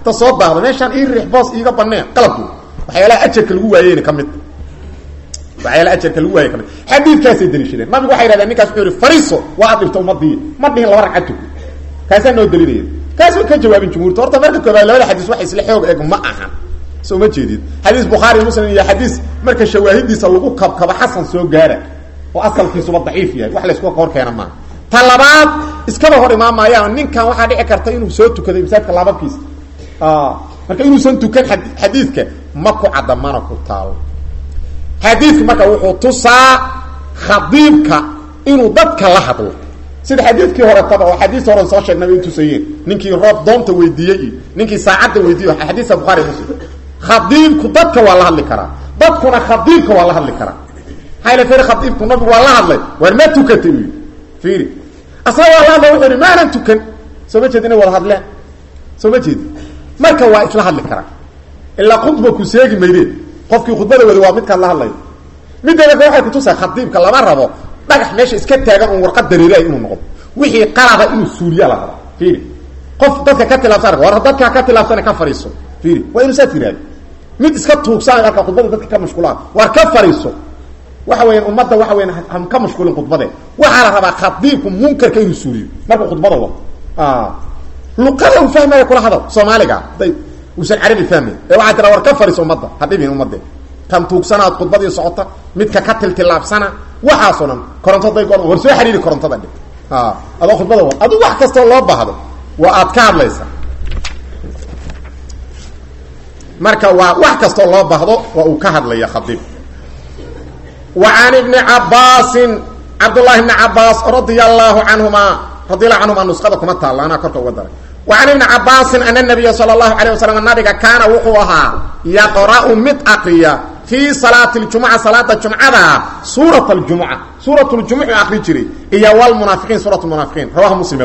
تصوب ماشان ريح باص إيجا بناه قلبه وحيلا أجرك الجوايين كمت وحيلا أجرك الجوايين كمت حديث كاسي دليل ما بيقول حيلا لأنك أسمعه فريسو وعطل تومضي مضي الله ورقته كاسي إنه دليل كاسي كجواب الجمهور تورط مركز كبار لا حديث واحد يسلحه إيجا ما أحد سو ما جديد حديث بخاري مسلم يا حديث مركز شواهد يسلقوا كب حسن سو جارك واصل في صوت ضعيف يعني wax la isku qor keenan ma talabaad iskaba hor imaamaya ninkan waxa dhici karta inuu soo tukado imsaadka laabkiis marka inuu san tukan xadiiska ma ku cadamana ku taal xadiiska marka wuxuu tusaa khadiibka inuu dadka la hadlo sida xadiiskii hore taba oo xadiis hore soo sheegnay intuu sayeen ninkii roob doonta weydiiyay ninkii saacada weydiiyay xadiiska bukhari muslim khadiibku dadka waa la hadli karaa dadkuna khadiibka waa la hadli karaa hayla fir khadiibku nabigu waa la hadlay war ma tukatay fiiri asla waa la wuxuu ma aan tukan soo ma jeedina wada hadleen soo ma jeed marka waa isla hadli karaa illa khudba ku seegi meeyay qofkii khudbada wada waa mid ka la hadlay midda waxay ku tusaa khadiibka lama rabo dhagax meesha iska taagan oo warqad dareeray inuu noqdo wixii qalada inuu suuriya la rabo fiiri qof dadka ka tilaabsan war dadka ka tilaabsan ka fariiso fiiri waa inuu saatiray mid iska tuugsan arka khudbada dadka ka mashquulaan war ka fariiso waxa weeyaan ummadda waxa weeyaan ham ka mashquulin khudbada waxa la rabaa khadiibku munkarka inuu suuriyo marka khudbada wado luqada uu fahmay kula hadal Soomaaliga day uusan Carabi fahmay ee waxa tira war ka fariiso ummadda hadii ummadda kan tuugsanaad khudbadii socota midka ka tiltilaabsana waxa soonan korontada ay go'an war soo xiriir korontada dhig adoo khudbada wado adu wax kasto loo baahdo waa aad ka hadlaysa marka waa wax kasto loo baahdo waa uu ka hadlaya khadiib وعن ابن عباس عبد الله بن عباس رضي الله عنهما نسختكم تعالى انا كرت ودر وعن ابن عباس ان النبي صلى الله عليه وسلم النبي كان وقوها يقرأ متأقيا في صلاة الجمعة صلاة الجمعة سورة الجمعة اخر جري هي والمنافقين سورة المنافقين رواه مسلم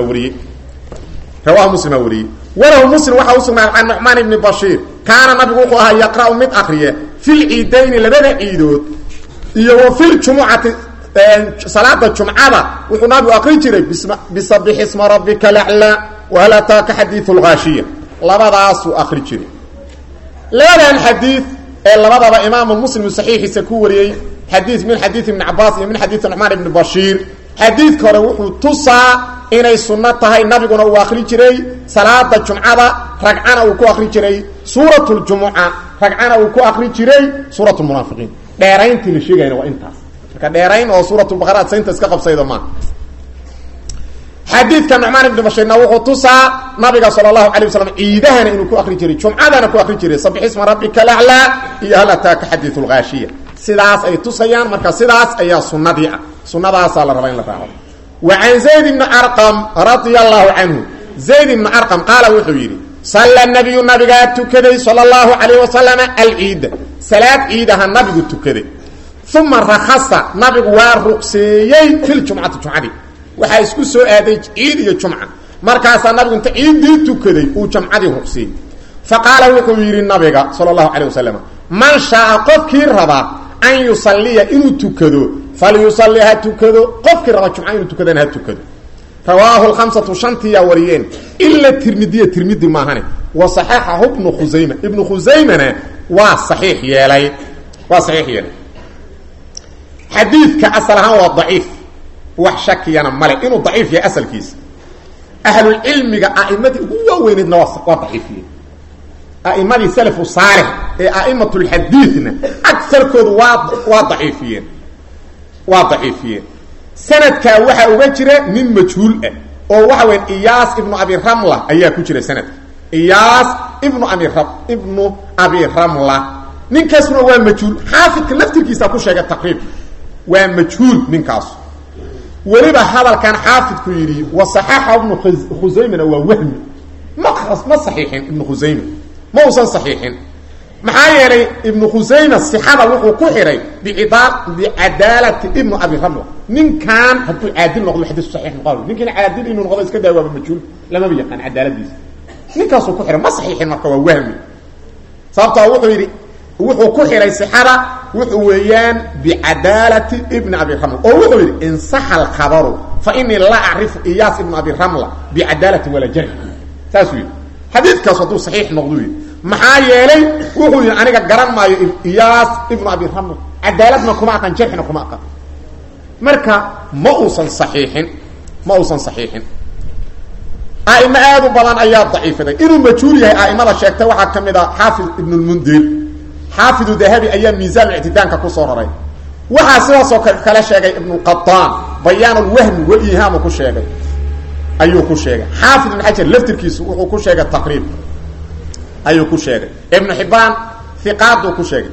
وري وله مسلم وحوسم عن نعمان بن بشير كان النبي وقوها يقرأ متأقيا في العيدين لبدا عيدود iyo fil jumu'ati salaada jum'ada wuxuu nabi aqri jiray bisabih isma rabbika la'la wa la taaka hadithul ghashiya labadaas uu aqri jiray labadan hadith ee labadaba imaam muslim sahihiisa ku wariyay hadith min hadith ibn abbas iyo min hadith nu'man ibn bashir hadith kale wuxuu tusaa inay sunnah tahay nabiguna uu aqri jiray salaada jum'ada rag'ana uu ku aqri jiray suratul jumu'a rag'ana uu ku aqri jiray suratul munafiqin dheerayntii la sheegayna waa intaas marka dheerayn oo suuratul baqara saynta iska qabsaydo ma xadiidka Nu'man ibn Bashir wuxuu tusaa nabiga sallallahu alayhi wasallam ciidahana inuu ku akhri jiray jumcadana ku akhri jiray sabih isma rabbika la'la iyo hal ataaka hadithul ghashiya sidaas ay tusayaan marka sidaas ayaa sunnadaas la rabaa in la raaco wa an zayd ibn arqam radiyallahu anhu zayd ibn arqam qala wuxuu yiri صلى النبي تكدي صلى الله عليه وسلم العيد صلاه عيدها النبي تكدي ثم رخص نبي ورقسيي في الجمعه waxa isku soo aaday ciid iyo jumca markaas nabigu inta ciidii tukaday uu jumcadii ruqsay faqala wuxuu yiri nabiga sallallahu alayhi wasallam man shaa qofkii raba an yusalliya inuu tukado falyusalliha tukado qofkii raba jumca inuu tukadana tukado رواه الخمسة شنطية وريين إلا ترمذي ماهنه وصححه ابن خزيمة وصحيح يلي حديث كأصلها هو ضعيف وحشك يانا ملك إنه ضعيف يا أصل كيس أهل العلم أئمة هو وين النواصق وضعيفين أئمة سلف صالح أئمة الحديثنا أكثر كذ وضعيفين sanadka waxa uga jira nin majhuul ah oo waxa weyn Iyas ibn Abi Ramla ayaa ku jira sanadka Iyas ibn Abi Ramla ninkaasna waa majhuul xaafidka laftirkiisa ku sheegay taqriib waa majhuul ninkaas waliba hadalkan xaafidku yiri wa sahaha ibn Khuzaymah waa wahmi ma sahihin ibn Khuzaymah ma usan sahihin maxaa yeelay ibn Khuzaymah sihada wuxuu ku xiray bi'adalati ibn Abi Ramla ninkan haduu aadil noqdo xadiis sahih qawl ninkan aadil inuu noqdo iska daawaba majhuul lama yaqaan cadaaladiisa ninkaas ku xiray ma sahihin marka waa wahmi sababta wuxuu ku xiray sihada wuxuu weeyaan bi'adalati ibn Abi Ramla oo wuxuu yiri in sahal khabaru fa inni la a'rifu Iyas ibn Abi Ramla bi'adalati wala jarh taaswi xadiidkaas haduu saxiix noqdo maxaa yeelay wuxuu yiri aniga garan maayo Iyaas ibn Abi Raml cadaaladna kuma aqan jarxina kuma aqan marka ma uusan saxiixin aima aad u badan ayaa daciifaday inuu majhuul yahay aimada sheegtay waxa kamida Hafiz ibn al-Mundhir Hafiz Dahabi ayaa miisaan i'tidaanka ku soo raray waxa sidaas oo kale sheegay ibn Qattan bayaan al-wahm wa iham ku sheegay ayuu ku sheegay Hafiz ibn Hajar laftirkiisu wuxuu ku sheegay taqriib ayuu ku sheegay ibn Hibban thiqaadu ku sheegay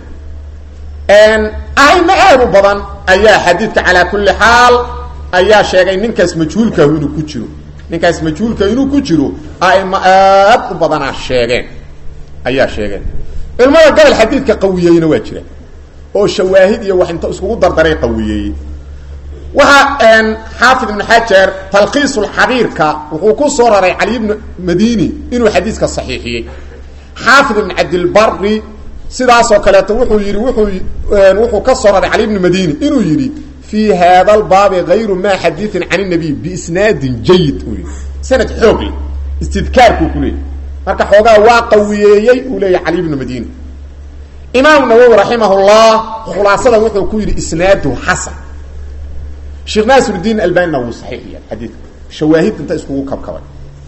aima aad u badan ayaa xadiidka ala kulli xaal ayaa sheegay ninkaas majhuulka inuu ku jiro ninkaas majhuulka inuu ku jiro aima aad u badan ayaa sheegeen ilmaha gabal xadiidka qawiyayna waa jira oo shawaahid iyo wax inta isku dardaray qawiyay waxa Hafiz ibn Hajar talqiis al-Habirka wuxuu ku soo raray Ali ibn Madini inuu xadiiska saxiixiyay Hafiz ibn Abd al-Barri sidaas oo kale wuxuu ka soo raray Ali ibn Madini inuu yiri fi hada al-bab ghayr ma hadith an an-nabi bi isnad jayyid sanad xoogli istidkaarku kulay marka xoogaa waa qawiyay uu leeyahay Ali ibn Madini Imam Nawawi rahimahullah khulaasada wuxuu ku yiri isnaadu hasan Sheikh Nasruddin Albani waa saxiix hadith shawaahid inta isku kabkabay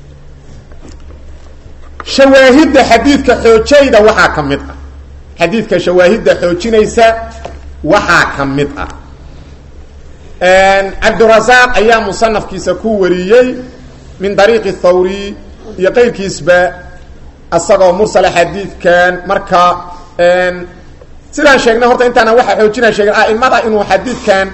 shawaahid hadithka xoojayda waxa kamid ah hadithka shawaahida xoojinaysa waxa kamid ah عبد الرزاق ayaa musannafkiisa ku wariyay min dariiqi thawri iyo qeyrkiisba asagoo mursal hadithkan marka sidaan sheegnay horta intaana waxa xoojinaa sheegay aimada inuu hadithkan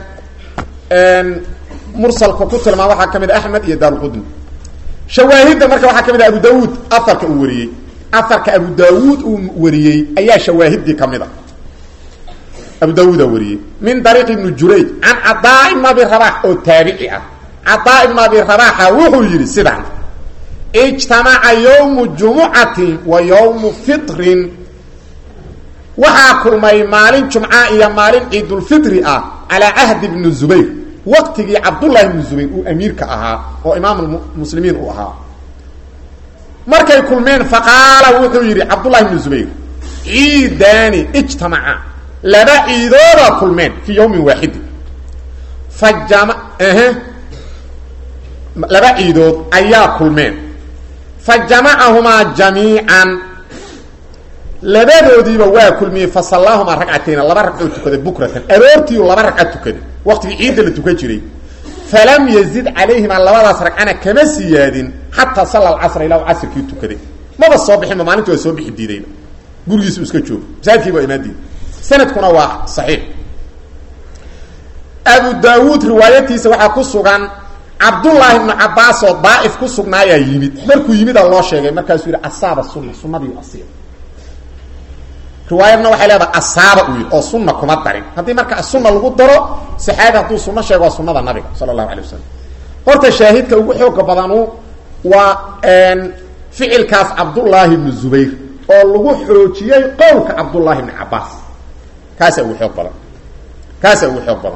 mursalku ku tilmaamo waxa kamid Ahmad iyo Darqutni shawaahida marka waxa kamid Abu Daawud afarka uu wariyay afarka Abu Daawud uu wariyay ayaa shawaahidii kamid ah أبو داود وريه من طريق ابن جريج عن عطاء بن أبي رباح أو تابعي عطاء بن أبي رباح وهو يري سبعا اجتمع يوم الجمعة ويوم فطر وحاكل ماي مالين جمعة إيا مالين عيد الفطر على عهد ابن الزبير وقت عبد الله بن الزبير وأمير كأها وإمام المسلمين وأها مركي كل من فقال وهو يري عبد الله بن الزبير عيداني اجتمعا لبا عيدودا كلمين في يوم واحد فجمع لبا عيدود ايا كلمين فجمعهما جميعا لبدوديبا وا كلمي فصلاهما ركعتين لبا ركعه تكده بكره ارورتي لبا ركعه تكده وقت عيد اللي تكجري فلم يزيد عليهما لبا ركعه كما سيادين حتى صلى العصر الى العصر كي تكده ما بصبح ما معناته سوبخ ديدين غوريس اسكا جوج زادكي با ايمادي سندكنا waa صحيح ابو داود روايتي waxa ku sugan Abdullah ibn Abbas oo Baa'if ku sugnaaya yimid markuu yimid loo sheegay markaas uu yiri asaaba sunnadii asiir riwaayadna waxa leedahay asaaba oo sunna kuma darin hadii marka sunna lagu daro saxaabada tuu sunna sheego sunnada nabiga sallallahu alayhi wasallam horta shaahidka ugu xoog badan waa ficilkaas Abdullah ibn Zubayr oo lagu xoojiyay qowlka Abdullah ibn Abbas kaasa uu xoog badan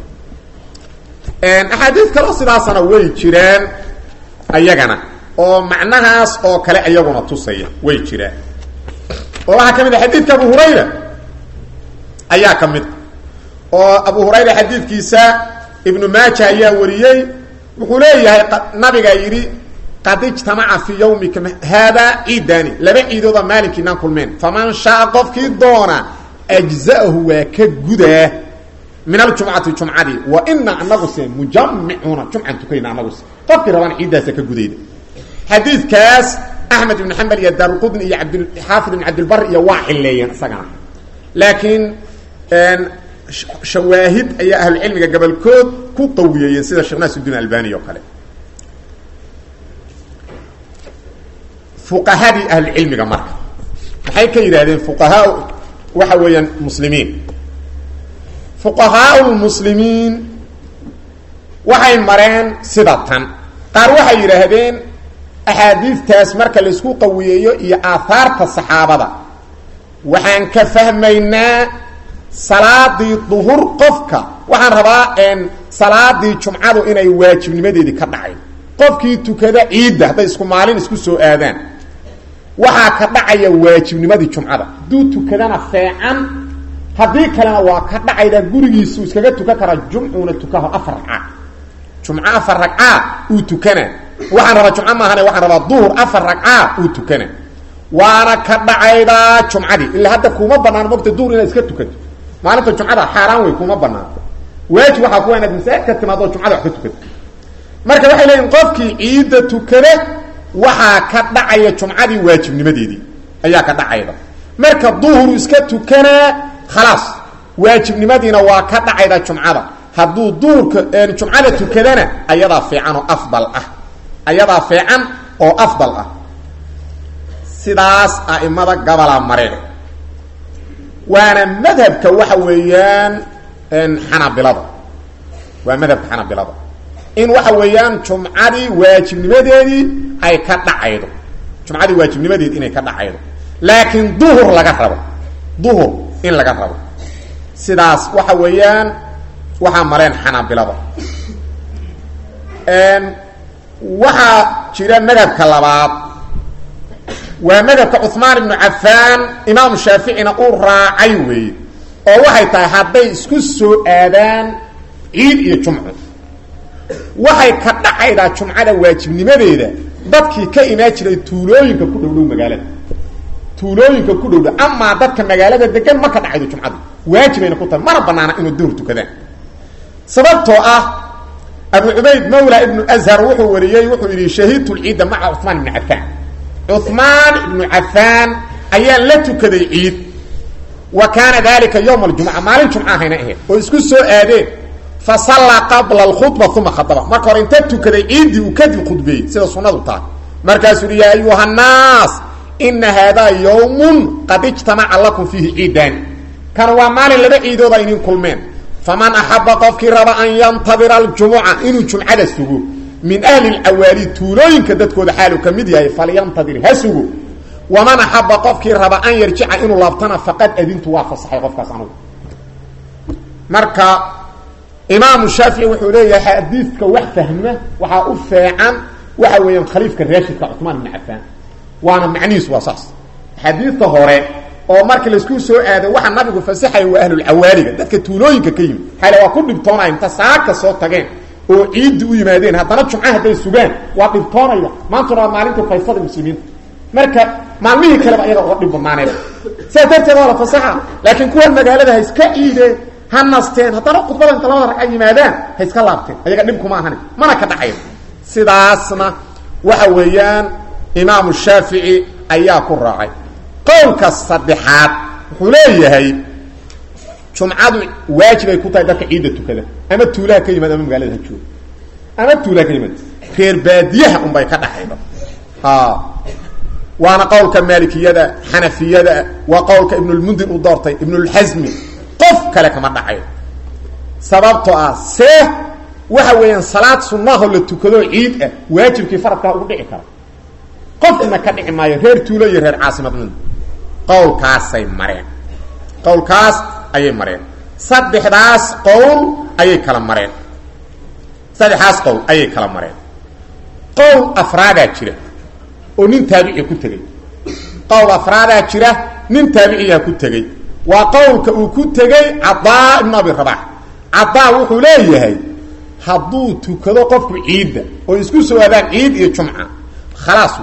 احاديث kale sidaasana way jireen ayagana oo macnahaas oo kale ayaguna tusaya way jireen oo waxa kamid xadiidka Abu Hurayra ayaa kamid oo Abu Hurayra xadiidkiisa Ibn Majah ayaa wariyay wuxuu leeyahay nabiga yiri qad ijtama'a fi yawmika hada idani laba iidooda maalinkiina kulmeen faman sha'a qofki doona ajza'ahu wa ka gudaa من الجمعة الجمعة وإن النغس مجمعون جمعة كينا النغس فكر وان عيدا سكجديد حديث كاس أحمد بن حنبل يا الدارقطني يا عبد الحافظ بن عبد البر يا واحد ليا سجنا لكن شواهد أي أهل العلم قبل كود كو قوية سيد الشيخ ناصرالدين الألباني يقال فقهاء أهل العلم كمرك حي كيدا هذين فقهاء وحويا مسلمين فقهاء المسلمين waxay mareen sidatan qaar waxay yiraahdeen ahadiithtaas marka la isku qawiyeeyo iyo aafaarta saxaabada waxaan ka fahmaynaa salaadii dhuhur qofka waxaan rabaa in salaadii jumcadu inay waajibnimadeedii ka dhacay qofkii tukada ciid haday isku maalin isku soo aadaan waxaa ka dhacaya waajibnimadii jumcada hadduu tukadana feecan haddii kalena waa ka dhacayda gurigiisu iskaga tukan karaa jumcuuna tukaho 4 ragca jumco 4 ragca uu tukana waxaan rabaa jumco maahane waxaan rabaa duhur 4 ragca uu tukana waana ka dhacayda jumcadii ilaa hadda kuma banaan waqti duhur inaad iska tukato maalinta jumcada xaaraan way kuma banaan waajib waxa ku wanaag masaajidka timaado jumcada wax ka tukato marka waxay leeyihiin qofkii ciida tukada waxaa ka dhacaya jumcadii waajibnimadeedii ayaa ka dhacayda marka duhur iska tukana khalaas waajibnimadiina waa ka dhacayda jumcada hadduu duhurka jumcada tukadana ayadaa fiican oo afdal ah ayadaa fiican oo afdal ah sidaas aimada gabala mareen waana madhabka waxa weeyaan xanabilada waa madhabka xanabilada in waxa weeyaan jumcadii waajibnimadeedii ay ka dhacaydo jumcadii waajibnimadeedii inay ka dhacaydo laakiin duhur laga rabo duhur in laga rabo sidaas waxa weeyaan waxa mareen xanabilada waxa jira madhabka labaad waa madhabka Uthman ibn Affan Imam Shafi'ina uu raacay weey oo waxay tahay haday isku soo aadaan ciid iyo jumco waxay ka dhacayda jumcada waajibnimadeeda dadkii ka imaan jiray tuulooyinka ku dhow magaalada tuulooyinka ku dhow ama dadka magaalada degan ma ka dhacaydo jumcada waajibayna ku tahay mar banaana inuu duhur tukadaan sababtoo ah Abu Ubayd Mawla ibn Azhar wuxuu wariyay wuxuu yiri shahidul ciid ma'a Uthman ibn Affan Uthman ibn Affan ayaa la tukaday ciid wa kana dhalika yawm al-jum'a maalin jum'a hayna ahayd oo isku soo aadeen fa salla qabla al-khutbah thumma khataba marka hore inta tukaday ciidi uu kadib khudbay sida sunnadu taa markaasuu ya ayuha nas inna hada yawmun qad ijtama'a lakum fihi ciidan kana waa maalin laba ciidooda inin kulmeen faman ahabba qofkii raba an yantadira al-jum'a inuu jumcada sugo من أهل الأوالي تولوين كدتكو حاله كميديا فلينتظر هسوه ومن أحب قفك ربا أن يرجع إنه لابطنا فقد أذنت وافا صحيح قفك عنه مركا إمام الشافعي وحوليه حديثك وحفهمه وحأفه عن وحوين خليفك الراشد كعثمان بن عفان وانا معنيس وصاص حديث هوري oo markii la isku soo aado waxa nabigu fasaxay waa ahlul awaaliga dadka tuulooyinka ka yimid xala waa ku dhibtoonay inta saaka soo tageen oo ciid u yimaadeen haddana jumcaha haday sugaan waa dhibtoonaya maanta waa maalinta faysada muslimiin marka maalmihii kale ayaga oo dhib banaanay sadarteed wala fasaxa laakiin kuwa magaalada ha iska ciideen hanasteen haddana khudbadan talada rag yimaadaan ha iska laabteen ayaga dhib kuma ahan mana ka dhacayo sidaasna waxa weeyaan imaam Shaafi'i ayaa ku raacay qowlka saddexaad wuxuu leeyahay jumcadu waajib ay ku tahay dadka ciida tukada ama tuulaha ka yimaada ama magaalada jooga ama tuulaha ka yimaada reer baadiyaha un bay ka dhaxaydo waana qowlka maalikiyada xanafiyada wa qowlka ibn al-mundir u doortay ibn al-hazmi qof kale kama dhaxayo sababtoo ah waxa weeyaan salaad sunnaha la tukado ciid ah waajibkii faradka ugu dhici kara qofna ka dhici maayo reer tuulo iyo reer caasimadna qowlkaasay mareen qowlkaas ayay mareen saddexdaas qowl ayay kala mareen saddexdaas qowl ayay kala mareen qowl afraada jira oo nin taabici ku tagay qowl afraada jira nin taabici ku tagay waa qowlka uu ku tagay Adaa ibn Abi Rabah Adaa wuxuu leeyahay hadduu tukado qofku ciida oo isku soo aadaan ciid iyo jumca خلاص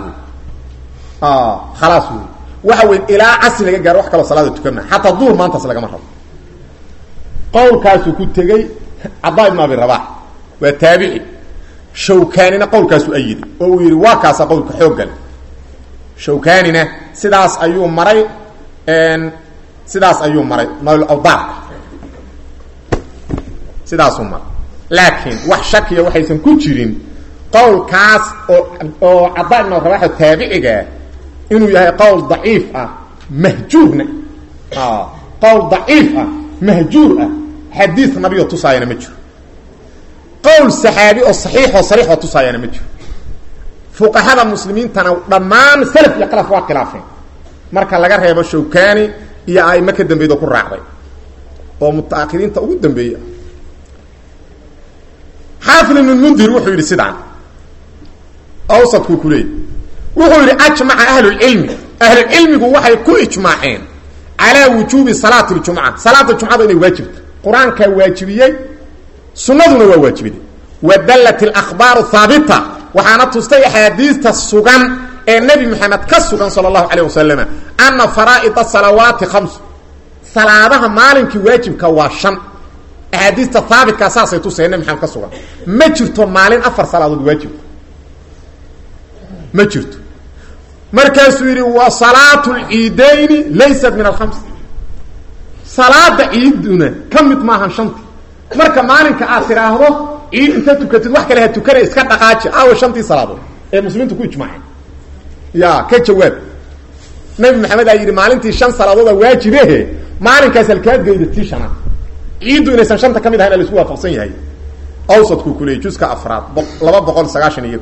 خلاص وحوين الى عصر laga gaar wax kala salaada tukana hatta duur maanta laga marro qowlkaas ku tagay Adaa ibn Abi Rabah wa taabici Shawkanina qowlkaas ayid oo yiri waa kaas qowlka xoogan Shawkanina sidaas ayuu maray nool awdaa sidaas uma laakiin wax shakiya waxaysan ku jirin qowlkaas oo Adaa ibn Rabah taabiciga inuu yahay qowl dhaif ah mahjuurna qowl dhaif ah mahjuur ah hadith nabiga tusaayana ma jiro qowl saxaabi oo saxiix oo sariix oo tusaayana ma jiro fuqahada muslimiintana dhamaan salaf iyo qalaf waa khilaafeen marka laga reebo Shawkani iyo ay maka dambeeyo ku raacday oo mutaakhirinta ugu dambeeya Haafid ibn al-Mundir wuxuu yiri sidaan awsad ku kulay wuxuu yiri ajmaca ahlul ilmi waxay ku ijmaaceen ala wujubi salati al-jum'ah salatu al-jum'ah inay waajibto quraanka waajibiyay sunnaduna waa waajibiyay wadallat al-akhbar thabita waxana tustay ahadiista sugan ee nabi maxamed ka sugan sallallahu alayhi wasallam anna fara'id as-salawati khams salaadaha maalinki waajibka waa 5 ahadiista thabitka saasay tusay nabi maxamed ka sugan ma jirto maalin afar salaadood waajib ma jirto markaasuu yiri wa salatu al-eidayn laysa min al-khams salaada ciiduna kamid maahan shanti marka maalinka aad tiraahdo ciid inta tukatid wax kale ha tukanay iska dhaqaaji aaw shanti salaado ee muslimiintu ku ijmaaceen ya ka jawaab nabi maxamed ay yiri maalintii 5 salaadood waajibahe maalinkaas halkaad geeyday shana ciidu inaysan shanta kamid ahayn la isku waafaqsan yahay awsadku kulay juska afraad 291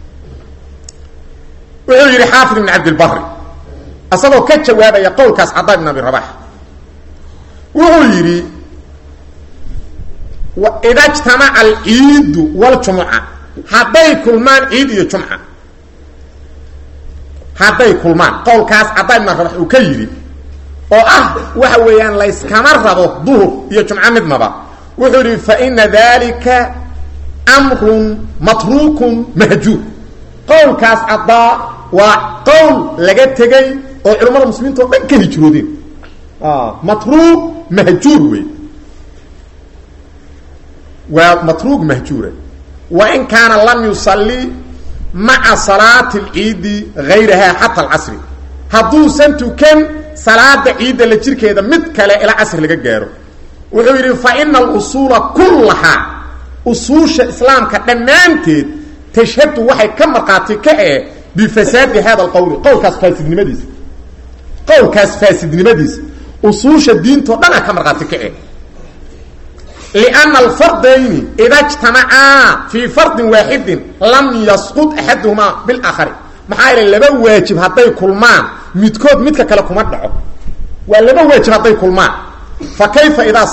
wuxuu yiri xaafid ibn abd al-bahr asagoo ka jawaabaya qowlkaas Abd ibn Abi Rabah wuxuu yiri wa idha ijtama'a al-eid wal-jum'ah haday kulmaan eid iyo jum'ah haday kulmaan qowlkaas Abd ibn Rabah uu ka yiri oo ah waxa weeyaan la iskama rabo duhur iyo jum'ah midnaba wuxuu yiri fa inna dhalika amrun matrukun mahjur qowlkaas Abd وقول لغتغي او علماء المسلمين تو دن كهجرودين متروك مهجور ومتروك مهجور وان كان لم يصلي مع صلاه العيد غيرها حتى العصر haduu santu kan salaada ciid la jirkeeda mid kale ila asr laga gaaro wuxuu yiri fa inal usula kullaha ususha islaamka dhamaanteed tashhadu waxay ka marqaati ka بفساد هذا القول قول كاس فاسد نمديس قول كاس فاسد نمديس أصوش الدين تودنا كمرغاتك لأن الفرضين إذا اجتمعا في فرض واحد لم يسقط أحدهما بالآخر محايل اللي بواجب هاتي كلمان متكود متك كلكم أدعو واللي بواجب هاتي كلمان فكيف إذا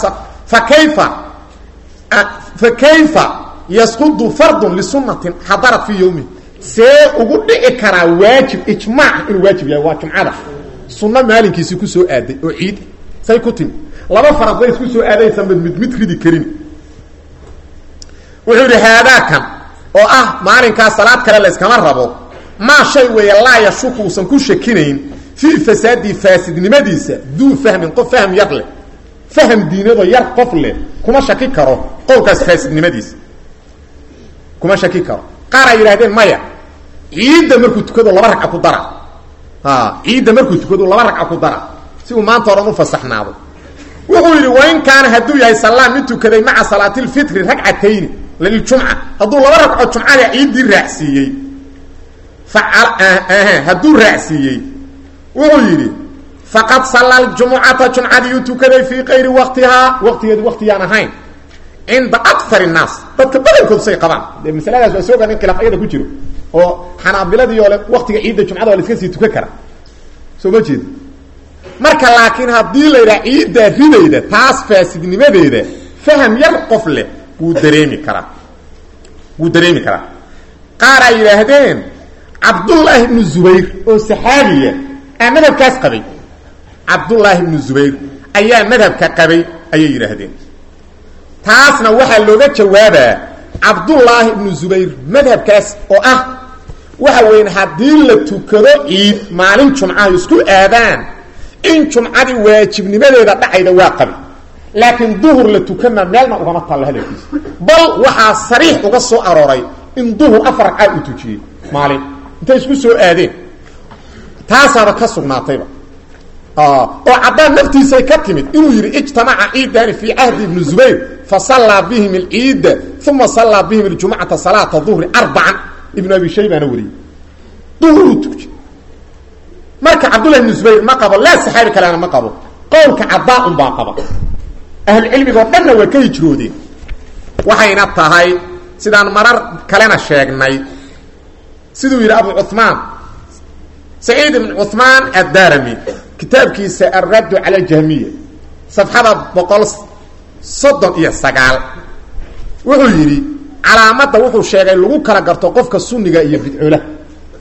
فكيف يسقط فرض لسنة حضرت في يومه see ugu dhici kara waajib ijmaac in waajib yahay waa jumcada sunna maalinkiisa ku soo aaday oo ciid say ku tin laba farad way isku soo aadaysan mid ridi karin wuxuu yiraahdaa kan oo ah maalinka salaad kale la iskama rabo ma shay weey la yashuku usan ku shakinayn fi fasadi fasidnimadiisa duu fahmin qof fahm yar leh fahm diinado yar qof leh kuma shaki karo qowlkaas fasidnimadiisa kuma shaki karo qaar yiraahdeen maya ciida markuu tukado laba ragca ku dara ciida markuu tukado laba ragca ku dara si uu maanta hore u fasaxnaado wuxuu yiri wayn kaan haduu yahay salaam intuu kaday maca salaatil fitr ragcatayn lil jum'a haduu laba ragca jum'ada ciidi raacsiiyay haduu raacsiiyay wuxuu yiri faqad sallal jum'ata jum'adi tukaday fi qeyri waqtiha waqtiyan ahayn عند اكثر الناس بدلكم سي قبان دي مسالadaas waa soo gaan khilaafayada ku jiro oo xanaabilada iyo waqtiga ciidda jumcada wala iska sii tukan kara soo ma jeed marka laakiin hadii la yiraahdo ciidda ridayda taas faasidnimadeeda faham yar qof leh wuu dareemi kara qaar ay yiraahdeen Abdullah ibn Zubayr oo saxaabiya madhabkaas qabay Abdullah ibn Zubayr ayaa madhabka qabay ay yiraahdeen taasna waxa looga jawaabaa Abdullah ibn Zubayr madhabkaas oo ah waxa weyn hadii la tukado ciid maalin jumcah isku aadaan in jumcadi waajibnimadeeda dhacayda waa qabi laakiin duhur la tukana meelna uga taal hadalkiis bal waxa sariix uga soo arooray in duhur afar ragcad u tujiyay maalin inta isku soo aadeen taasaba ka sugnaatayba وعدان نفتيسي كتمت إنه يري اجتماع عيدان في عهد ابن الزبير فصلى بهم العيد ثم صلى بهم الجمعة صلاة الظهر 4 ابن أبي شيبة نوري ظهر تكج مركع عبد الله بن الزبير ما قبل لا سحاري كلانا ما قبل قولك عضاء باقبل أهل العلم قدنا وكي جرودي وحين الطهي سيدان مرر كلانا الشيخناي سيدو يري أبو عثمان سعيد بن عثمان الدارمي كتاب كيس الرد على الجهمية صفحة بقول صدق يا سقال وحو يري علامات وحو شيغي لغو كلا غرتو قفكا سنيغا iyo bidcula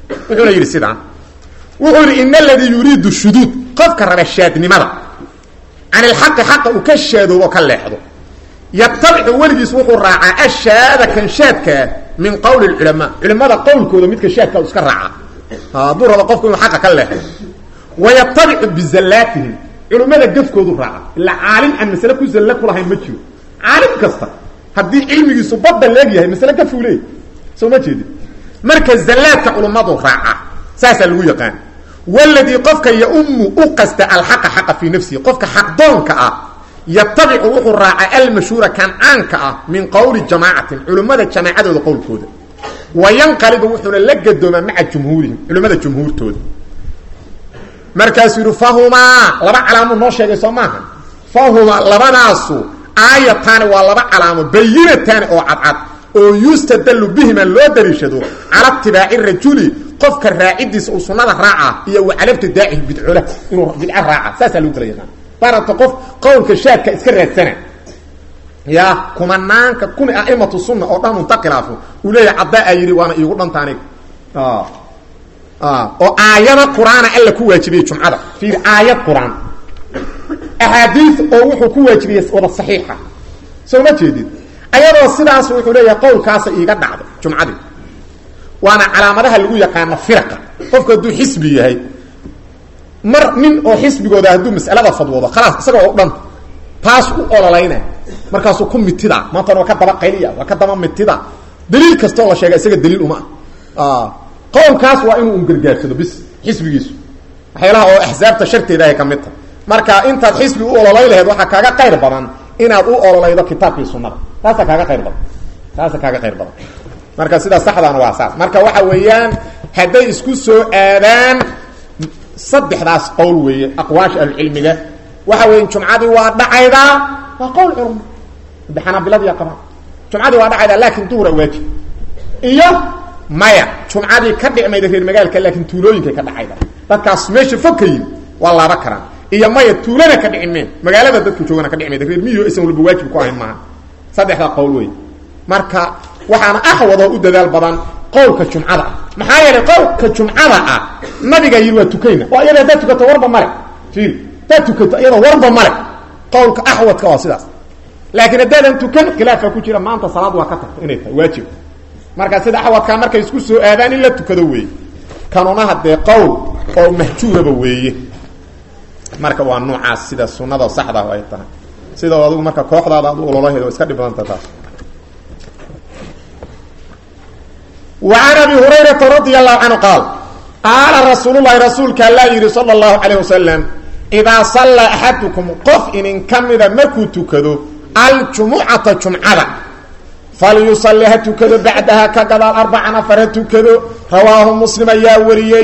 wuxuuna yidhi sidaan wuxuu yidhi in aladii yuriidu shuduud qofka raba shaadnimada can ilxaqi xaqa uu ka shaadoobo ka leexdo yatabicu weligiis wuxuu raacaa ashaada kan shaadkaa min qowli lculamaa culimada qowlkooda midka shaadka iska raaca hadduu rabo qofku inuu xaqa ka leexdo wayatabicu bizallaatihim culimmada gafkoodu raaca ilaa caalim aan masale ku zalle kulahayn ma jiro caalim kasta haddii cilmigiisu badda leegyahay masale gafuu leeyahy soo ma jeedin marka zallaadka culimmadu raaca saasaa lagu yaqaan waladii qofka yaumu u qasta alxaqa xaqa fii nafsihi qofka xaqdoonka ah yatabicu wuxuu raacaa almashhuura kan caanka ah min qowli jamaacatin culimmada jamaacadooda qowlkooda wayanqalibu wuxuuna la gadoomaa maca jumhuurihim culimmada jumhuurtooda markaasuu yidhi fahumaa laba calaamo noo sheegay soo maaha fahumaa labadaasu aayataani waa laba calaamo bayinataani oo cadcad oo yustadallu bihima loo dariishado cala itibaaci rajuli qofka raacidiisa uu sunnada raaca iyo wa cala ibtidaacihi bidcola inuu bidca raaca saasaa lagu kala yaqaan barata qof qowlka shaadka iska raadsana ya kumanaanka kun a'imatu sunna oo dhan muntaqilaafo uu leeyahay caddaa ay yidhi waana iigu dhanta aniga oo aayada quraana alla ku waajibiyey jumcada fiir aayad quraan axaadiis oo wuxuu ku waajibiyey wada saxiixa soo ma jeedid ayadoo sidaas wuxuu leeyahay qowlkaasa iiga dhacdo jumcadii waana calaamadaha lagu yaqaano firaqa qofku hadduu xisbi yahay mar nin oo xisbigooda hadduu mas'alada fadwoodo khalaas isaga oo dhan taas u ololayna markaasuu ku mitida maanta waa ka daba qayliya waa ka daba mitida daliil kasta oo la sheegay isaga daliil uma qowlkaas waa inuu gargaarsado bis xisbigiisu waxyaalaha oo axsaabta sharteeda ay ka mid tahay marka intaad xisbi u ololay lahayd waxaa kaaga qayr badan inaad u ololaydo kitaabkii sunnada taasa kaaga qayr badan marka sidaa saxdaana waa saas marka waxa weeyaan hadday isku soo aadaan saddexdaas qowl weeye aqwaasha ahlucilmiga waxa weeyaan jumcadii waa dhacaydaa waa qowl culmo hadda xanaabiladiya qabaan jumcadii waa dhacaydaa laakiin duhura waajib iyo maya jumcadii ka dhicmayda reer magaalka laakiin tuulooyinkay ka dhacayda dadkaas meesha fog ka yimi waa laaba karaan iyo maya tuulana ka dhicimeen magaalada dadku joogana ka dhicmayda reer miyo aysan walba waajib ku ahayn maaha saddexdaa qowl wey marka waxaana axwad oo u dadaal badan qowlka jumcada ah maxaa yeelay qowlka jumcada ah nabiga yidhi waa tukayna oo iyada haddaad tukato warba male fiil haddaad tukato iyadoo warba male qowlka axwadka waa sidaas laakiin haddaadan tukan khilaafaa ku jira maanta salaad waa ka tagta inay tahay waajib marka sida axwadkaa markay isku soo aadaan in la tukado weeye kanunaha dee qowl oo mahjuuraba weeye marka waa noocaas sida sunnada saxda ay tahay sida adigu marka kooxdaada adu ololaheeda waa iska dhib badanta taas وعن أبي هريرة رضي الله عنه قال قال رسول الله رسولك الله يري صلى الله عليه وسلم إذا صلى أحدكم قف إن كمد مكو تكدو الجمعة جمعة فليصليها تكدو بعدها كقضاء 4 نفر تكدو رواه مسلم يا وريي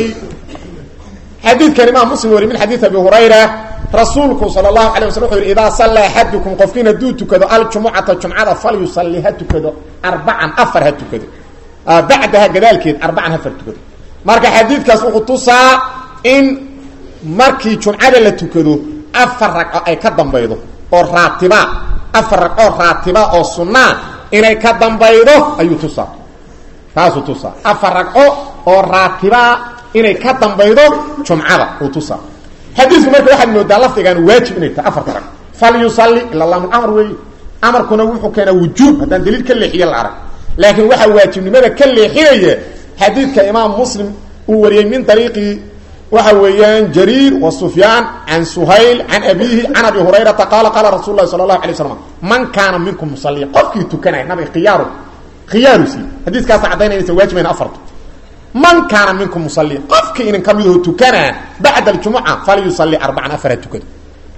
حديث كلمة مسلم وري من حديث أبي هريرة رسولك صلى الله عليه وسلم إذا صلى أحدكم قفين دو تكدو الجمعة جمعة فليصليها تكدو 4 نفر تكدو بعدها قدالكيد 4 نفر تكدو marka xadiidkaas wuxuu tusaa in markii jumcada la tukado 4 ragco ay ka dambaydo oo raatiba 4 ragco raatiba oo sunna inay ka dambaydo ayuu tusaa taasuu tusaa 4 ragco oo raatiba inay ka dambaydo jumcada uu tusaa xadiisku marka waxaad moodaa lafdigan waajib inay tahay 4 ragco fal yusalli illa Allahu amr way amarkuna wuxuu keenaa wujuub haddaan daliil ka leexiyo la arag laakiin waxa waajibnimada ka leexinaya حديث كإمام مسلم وري من طريق وحويان جرير وسفيان عن سهيل عن أبيه عن أبي هريرة قال قال رسول الله صلى الله عليه وسلم من كان منكم مصلي قفكي تكنى نبي خياره سي حديث كاسا عدينا يتواجب من أفرط من كان منكم مصلي قفكي إن كمده تكنى بعد الجمعة فليصلي 4 نفر تكنى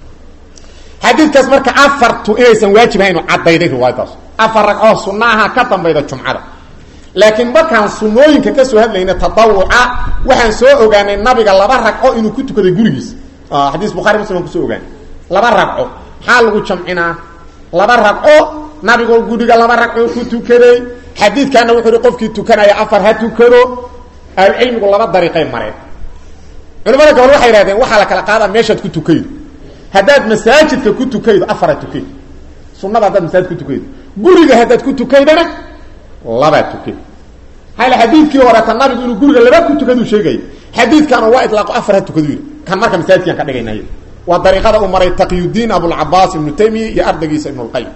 حديث كاس مركا أفرط إيسا واجب هينو عدينه رواية أفرق صناها كتن بيضا الجمعة laakiin markaan sunnooyinka ka soo hadlayna tadawuca waxaan soo ogaanay nabiga 2 ragco inuu ku tukaday gurigiisa xadiis bukhari muslim ku soo ogaanay 2 ragco xal lagu jamcinaa 2 ragco nabiga guriga 2 ragco ku tukaday xadiidkana wuxuu qofkii tukanaya 4 ha tukado cilmigu 2 dariiqay mareen culimada gobol waxay yiraahdeen waxa la kala qaadaa meeshaad ku tukaydo hadaad masaajidka ku tukaydo 4 tukay sunnada hadaad masaajid ku tukaydo guriga hadaad ku tukaydana 2 tukay hal xadiidkii hore tan nabigu inuu guriga laba ku tukadu sheegay xadiidkan waa idlaaq afar tukadu kan marka masaajidkan ka dhigaynay waa dariiqada uu maray taqiyuddin abul abbas ibn taymiyyah iyo ardaygiisa ibn al-qayyim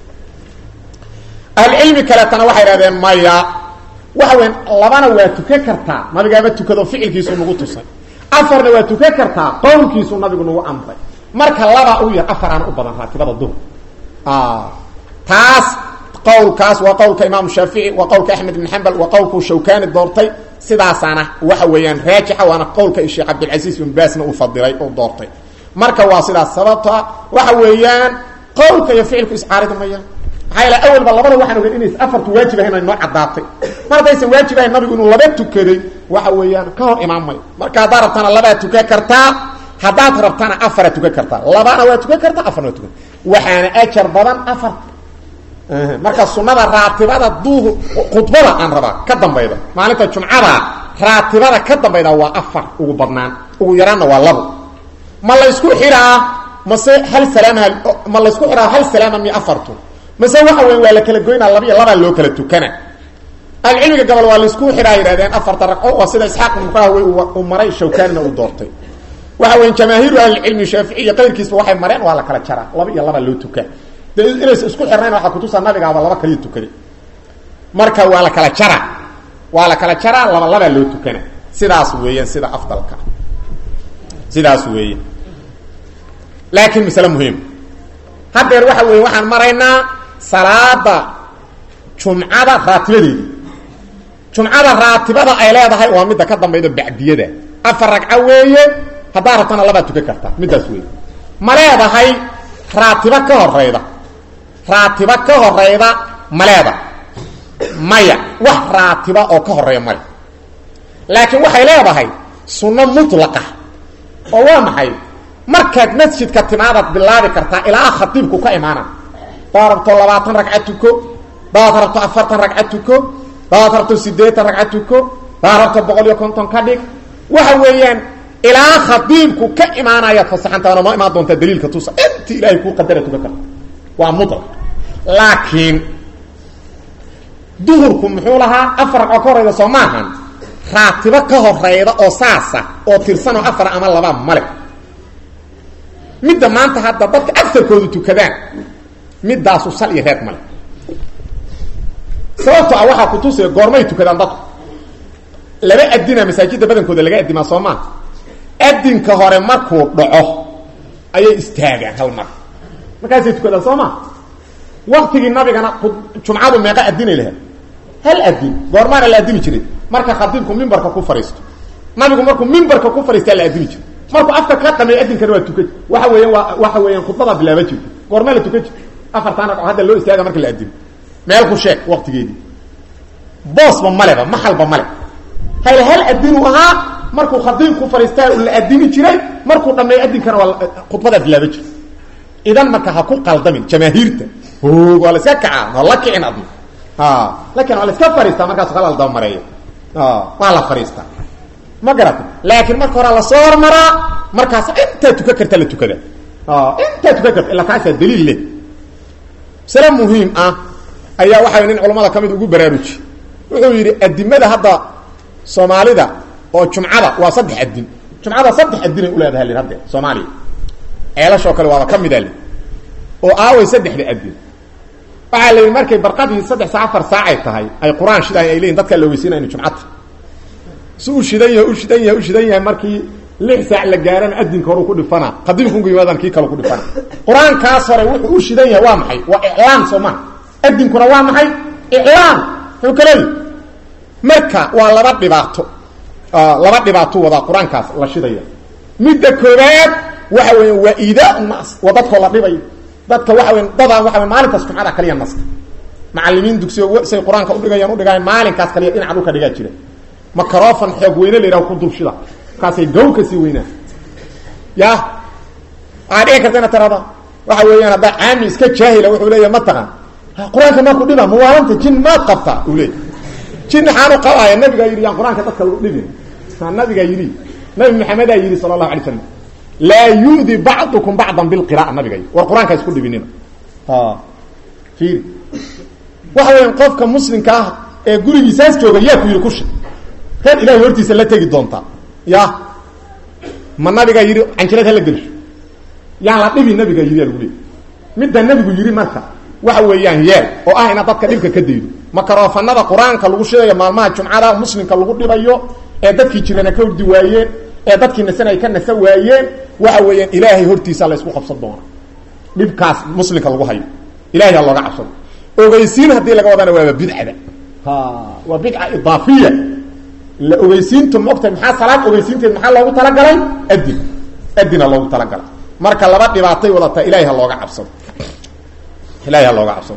al-ilmi kala tan waxa yiraahdeen maya waxa weyn labana waa tukan kartaa nabigaaba tukado ficilkiisu nagu tusay afarna waa tukan kartaa qowlkiisu nabigu nagu amray marka laba u yar afarana u badan raatibada duhur taas qowlkaas waa qowlka imaam shaafici waa qowlka ahmed ibn hanbal waa qowlka shawkani doortay sidaasana waxa weeyaan raajixa waana qowlka sheekh abdul aziz bin baasna uu fadilay oo doortay marka waa sidaas sababta waxa weeyaan qowlka iyo ficilku iscaarida maya hayla awal ba labada waxaan ogeyn inay afartu waajib ahayn inay noo cadaatay markaysan waajib ahayn nabigu inuu laba tukaday waxa weeyaan ka hor imaamay marka darabtana laba tukan kartaa hadaad rabtana afar tukan kartaa labana waa tukan kartaa afarna waa tukan waxaana ajar badan afar marka sunnada raatibada duuh khudbada aan raba ka dambayda maalinta jumcada raatibada ka dambayda waa afar ugu badnaan ugu yaraana waa labo ma la isku xiraa mase hal salaama ma la isku xiraa hal salaama mi afartu mase waxa weyn waa la kala goynaa laba loo kala tukana al-ilmiga gabal waa la isku xiraa yiraahdeen afar raqo waa sida isxaaq muqaawi uu maray shawkaanina uu doortay waxa weyn jamaahiir al-ilmi shafi'i qayrkiisba waxay mareen waa la kala jaraa laba loo tukaa inay isku xirnaan waxa ku tusaa nabiga laba kaliya tukaday marka waa la kala jaraa laba loo tukana sidaas weeyaan sida afdalka sidaas weeyaan laakiin misala muhiim hadeer waxa weey waxaan maraynaa salaada jumcada raatibadeeda jumcada raatibada ay leedahay waa mid ka dambayda bacdiyada afar ragca weeye hadaa rabtana laba tukan karta midaas weey ma leedahay raatiba ka horeyda maleeda maya wax raatiba oo ka horeeya male laakiin waxay leedahay sunno mutlaqa oo waa maxay markaad masjidka timaadad bilaabi kartaa ilaa khatiibku ka imaana darabto 20 ragca tuko darabto 40 ragca tuko darabto 80 ragca tuko darabto 150 ka dhig waxa weeyaan ilaa khatiibku ka imaanaya fasaxantaana ma imaan doonta daliilka tusa inta ilaahay ku qadara tuka waa mutlaq laakiin duhurku muxuu lahaa afar ragco ka horeyda Soomaalihan raatiba ka horeyda oo saasa oo tirsan oo afar ama laba male midda maanta hadda dadka aftarkoodu tukadaan middaas u sal iyo reed male sababtoo ah waxa ku tusay goormay tukadaan dadku laba adina masaajidda badankooda laga adima Soomaaliya adinka hore markuu dhaco ayay istaagaan hal mar markaasay tukadaan Soomaaliya waqtigii nabigana jumcadu meeqa adinay lahayd hal adin goormaana la adimi jiray marka khatiibku minbarka ku fariisto nabigu markuu minbarka ku fariistay la adimi jiray markuu afka ka qamay adinkana waa tukad waxa weeyaan khudbada bilaaba jirtay goorma la tukad afartan raqo hadda loo istaaga marka la adimo meel ku sheeg waqtigeedii boosba maleba maxalba male hal adinu ahaa markuu khatiibku fariistay la adimi jiray markuu dhamay adinkana waa khudbada bilaaba jirtay idan marka ha ku qaldamin jamaahiirta wala iska kaca wala kicin adna laakiin wala iska fariista markaas qalal daba mareeyo wala fariista ma garata laakiin marka hore la soo hormaraa markaas inta tuka karta la tukada inta tuka karta ila kaasa daliil leh salaam muhiim ayaa waxa nin culimada kamid ugu baraaruji wuxuu yiri adimada hadda Soomaalida oo jumcada waa saddex adin jumcada saddex adin ay u leedahay hadda Soomaaliya eelasho kale waa kamid ah oo aaway saddexda adin waxa la markay barqadii 3 saac 4 saac ay tahay ay quraan shidaan ay leeyeen dadka la weysiinaa in jumcada suu shidan yahay markii 6 saac la gaaran adinka hore ku dhifana qadiimku yimaadaan kii kale ku dhifana quraan kaas hore wuxuu u shidan yahay waa maxay waa i'laan Soomaa adinkuna waa maxay i'laan wuxuu kale marka waa laba dhibaato wada quraankaas la shidaya midda koobaad waxa weeye waa iidaa naas wadadka la dhibay dadka waxa weyn waxa maalintaas jumcada kaliya nasta macallimiin dugsiyo say quraanka u dhigayaan maalinkaas kaliya dhinaca dhulka dhiga jira microphone xoog weyne leeyahay ku dulshida kaasay gowka si weynaa ya aadee ka tan tarada waxa weeyaan hada aami iska jaahila wuxuu leeyahay mataqa quraanka ma ku dhiba muwaaranta jin ma qabta uu leeyahay jin xaanu qabaaya nabiga yiri aan quraanka dadka lagu dhibin nabiga yiri nabi maxamed yiri sallallahu alayhi wasallam la yudi ba'dukum ba'dan bil qira'a nabiga war quraanka isku dhibinina fiir waxa weeyaan qofka muslimka ee gurigiisaas jooga yaa ku yiri ku shid reer ilaahay hortiisa la tagi doonta ya ma nabiga yiri anjilada la geliyo yaa la dhibi nabiga yiri lagu leeyahay midda nabigu yiri marka waxa weeyaan yeel oo ah ina dadka dhibka ka deeyo makarafanada quraanka lagu sheegayo maalmaha jumcada muslimka lagu dhibayo ee dadkii jirana ka urdi waayeen ee dadkii nasanay ka nasa waayeen waxa weeyaan ilaahay hortiisa la isku qabsan doona dhibkaas muslimka lagu hayo ilaahay looga cabsado ogeysiin hadii laga wadana waa bidcada waa bidca idaafiya la ogeysiintu moqtay maxaa salaad ogeysiinteed maxaa loogu tala galay adina loogu tala galay marka laba dhibaatay wadata ilaahay looga cabsado ilaahay looga cabsado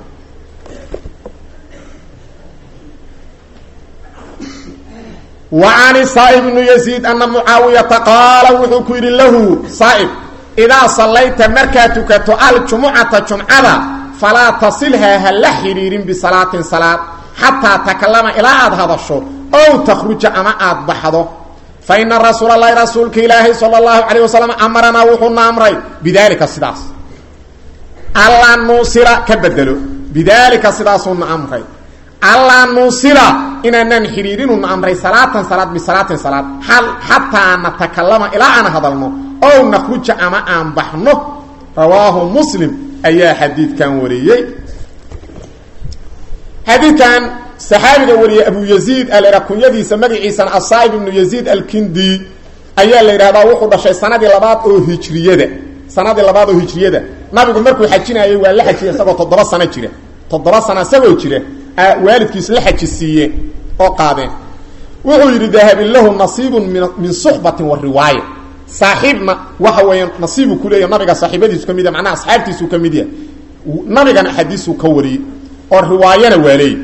وعن صائب بن يزيد أن معاوية قال وحكير له صائب إذا صليت مركاتك تؤال جمعة فلا تصلها هل حرير بصلاة صلاة حتى تكلم إلى هذا الشهر أو تخرج أما أضبحضه فإن الرسول الله رسولك إلهي صلى الله عليه وسلم أمرنا وحنا أمري بذلك الصداس الله نوصر كبدلو بذلك الصداس أمري الله نوصل إننا نحريرين أمري صلاة بصلاة صلاة حتى نتكلم إلى أن هذا المو أو نخرج أما أنبحنه رواه مسلم أي حديث كان وريي حديث كان صحابي وري أبو يزيد الركن يدي سمعي عيسى الصائب بن يزيد الكندي أي اللي رأى وحد شيء سنة لبعض أو هجرية ده سنة لبعض أو هجرية ده نبي مركو حجنا أي ولا حجنا سبعة تدرس سنة كده تدرس سنة سبعة كده والدكيس لحجسيه او قادين وهو يريد ذهب له نصيب من صحبه والروايه صاحبنا وهو نصيب كله نبي صاحبتي كميده معناها اصحابتي كميده نبي حديثه كوري او رواينا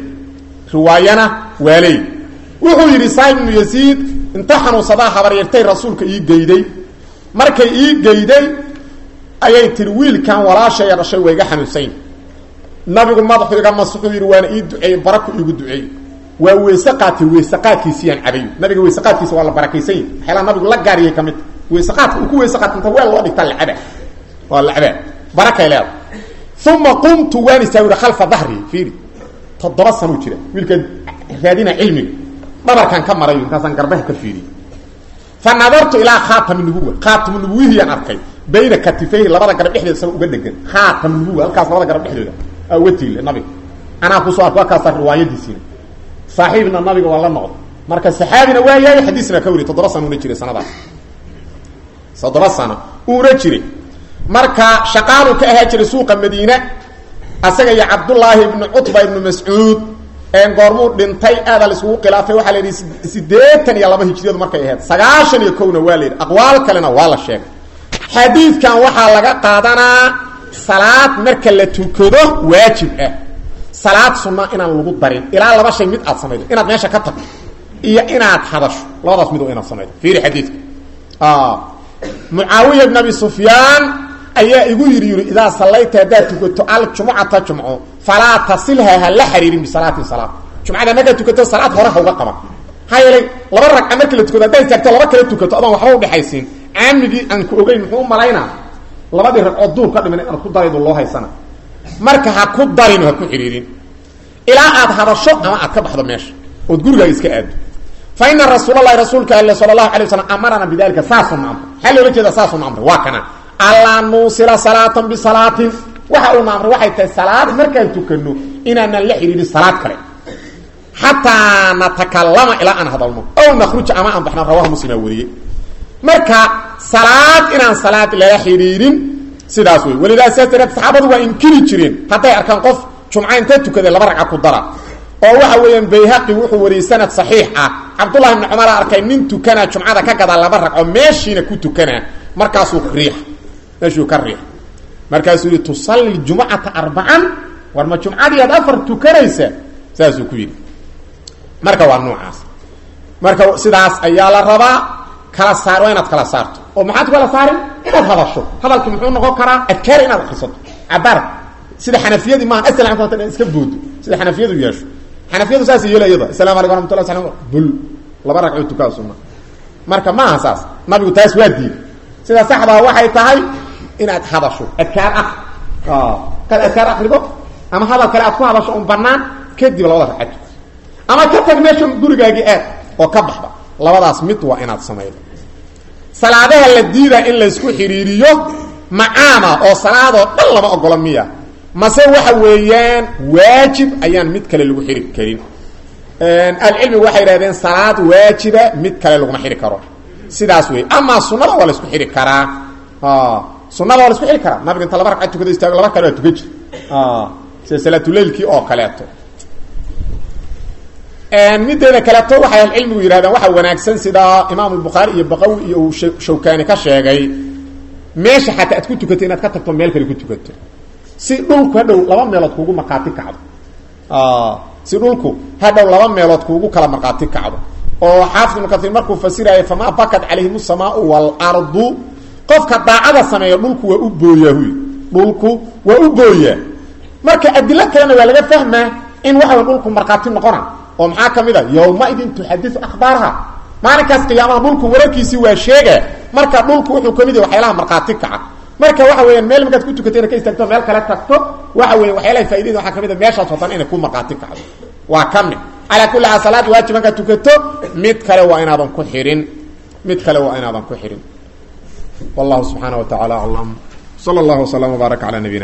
والي وهو يريد صاحب بن يزيد امتحنوا صباح بريرتي رسولك اي جيدي markay ii geeyday ayay tirwiilkan walaashay rashay weega xanuunsayn nabigu madaxiga masuuxir waana ii duceey barako igu duceey waa weesaqaadkiisii aan cabayo nabiga weesaqaadkiisa waa la barakaysan xilaa nabigu la gaariyay kamid weesaqaadku ku weesaqaad inta weel loo dhigta lacaba waa lacaba baraka ilaa thumma qumtu wa nisawira khalfa dhahri fiiri tadra sanu jira wiilka raadina cilmi babarkan ka marayo intaasan garbaha ka fiiri fa nadartu ila khatam an-nubuwah yan arkay bayna katifay labada garab dhexdeeda uga dhagan khatam an-nubuwah halkaas labada garab dhexdeeda awatiil nabi ana ku soo arkaa ka riwaayadiisii saaxiibna nabiga wala noqdo marka saxaabina waayay xadiisna ka wari tadarasan una jiray sanadaas sadrasana una jiray marka shaqaalu ka ahaa jiray suuqa Madiina asaga ya Abdullah ibn Utba ibn Mas'ud een goormuu dhintay aad la isugu khilaafay waxa la yiri 82 hijriyadu markay ahayd 91 na waa leeyahay aqwaal kalena waa la sheegay xadiiskan waxa laga qaadanaa salaad marka la tukado waajib ah salaad sunna inaan lagu darin ilaa laba shay mid aad sameeydo inaad meesha ka tagto iyo inaad hadasho labadaas mid oo inaad sameeydo fiiri xadiiska Muawiya ibn Abi Sufyan ayaa igu yiri ida sallayta hadaa tukato al-jum'ata jum'o fala tasilha hal haririn bi salati salat jum'ada naga tukato salaad hore uga qaba hayay laba ragca markii la tukado haday tagto laba kale tukato adan waxba u dhaxaysin aamigi aan ku ogeyn muxuu malayna labadii ragco duur ka dhiman in ku daraydo loo haysana marka ha ku darin ha ku xiriirin ila aad hadasho ama aad ka baxdo meesha oo guriga iska aado fa inna rasuulullaahi rasuulka sallallahu alayhi wasallam amarna bidalika saasun amr hal loo jeeda saasun amr waa kana alla nusila salatan bi salatin waxa uu amr waxay tahay salaad markaan tukano inaan la xiriirin salaad kale hatta natakallama ila an hadalno aw nakhruj ama an bahna rawahu muslim wariye marka salaad inaan salaad la xiriirin sidaas way walidaas saxaabadu waa inkiri jireen haday arkaan qof jumca inta tukada laba ragca ku dara oo waxa weeyaan Bayhaqi wuxuu wariyay sanad saxiix ah Abdullah ibn Umar arkay nin tukana jumcada ka gada laba ragco meeshina ku tukana markaasuu riix meeshuu ka riix markaasuu tusalli jum'ata arba'an war ma jumcadii aad afar tukanaysa saasuu ku yiri marka waa noocaas marka sidaas ayaa la rabaa kala saar waa inaad kala saarto oo maxaad kala saarin inaad hadasho hadalku muxuu noqon karaa adkaar inaad akhrisato abar sida xanafiyadu ma aslaan ka tan iska boodo sida xanafiyadu yeesho xanafiyadu saas yeelayada assalaamu alaykum warahmatullahi wabarakatuh bul laba ragco tukaa sunna marka ma asaas nabigu taas waa diin sida saxda waxay tahay inaad hadasho adkaar kala adkaar akhrido ama hadal kale aad ku hadasho banaan kadib labada ragco ama ka tag meesha gurigaagii aad oo ka baxba labadaas mid waa inaad samaydo salaadaha la diida in la isku xiriiriyo macaama oo salaadoo dhan lama ogola miya mase waxa weeyaan waajib ayaan mid kale lagu xiri karin alcilmigu waxay yidhahdeen salaad waajiba mid kale laguma xiri karo sidaas wey ama sunada waa la isku xiri karaa sunada waa la isku xiri karaa nabiga inta laba ragcad tukada istaago laba kale waa tukan jir sida salaatuleylkii oo kaleeto mideeda kaleeto waxay alcilmigu yidhahdeen waxa wanaagsan sida imaam albukhaari iyo baqawi iyo uu shawkaani ka sheegay meesha xataa aad ku tukato inaad ka tagto meel kale ku tukato si dhulku hadhow laba meelood kuugu markhaati kacdo si dhulku hadhow laba meelood kuugu kala markhaati kacdo oo xaafid ibnu kasiir markuu fasiraayo famaa bakat calayhim asamaau waalardu qofka daacada sameeya dhulku waa u booyaa huy dhulku waa u booyaa marka adilo kalena waa laga fahmaa in waxa dhulku markhaati noqona oo maxaa kamid a yawmaidin tuxadiu akhbaaraha maalinkaas qiyaamaha dhulku wararkiisii waa sheega marka dhulku wuxuu kamid yahay waxyaalaha markhaati kaca marka waxa weeyaan meel markaad ku tukato inaad ka istaagto meel kale tagto waxa weeye waxyaalaha faa'iidada waxaa kamid a meeshaas wadan inay ku markhaati kacdo waa kamid calaa kulli xaal salaad waajib markaad tukato mid kale waa inaadan ku xirin wallahu subxaana wa tacaala aclam sala allahu wasalam wbaaraka cala nabiyina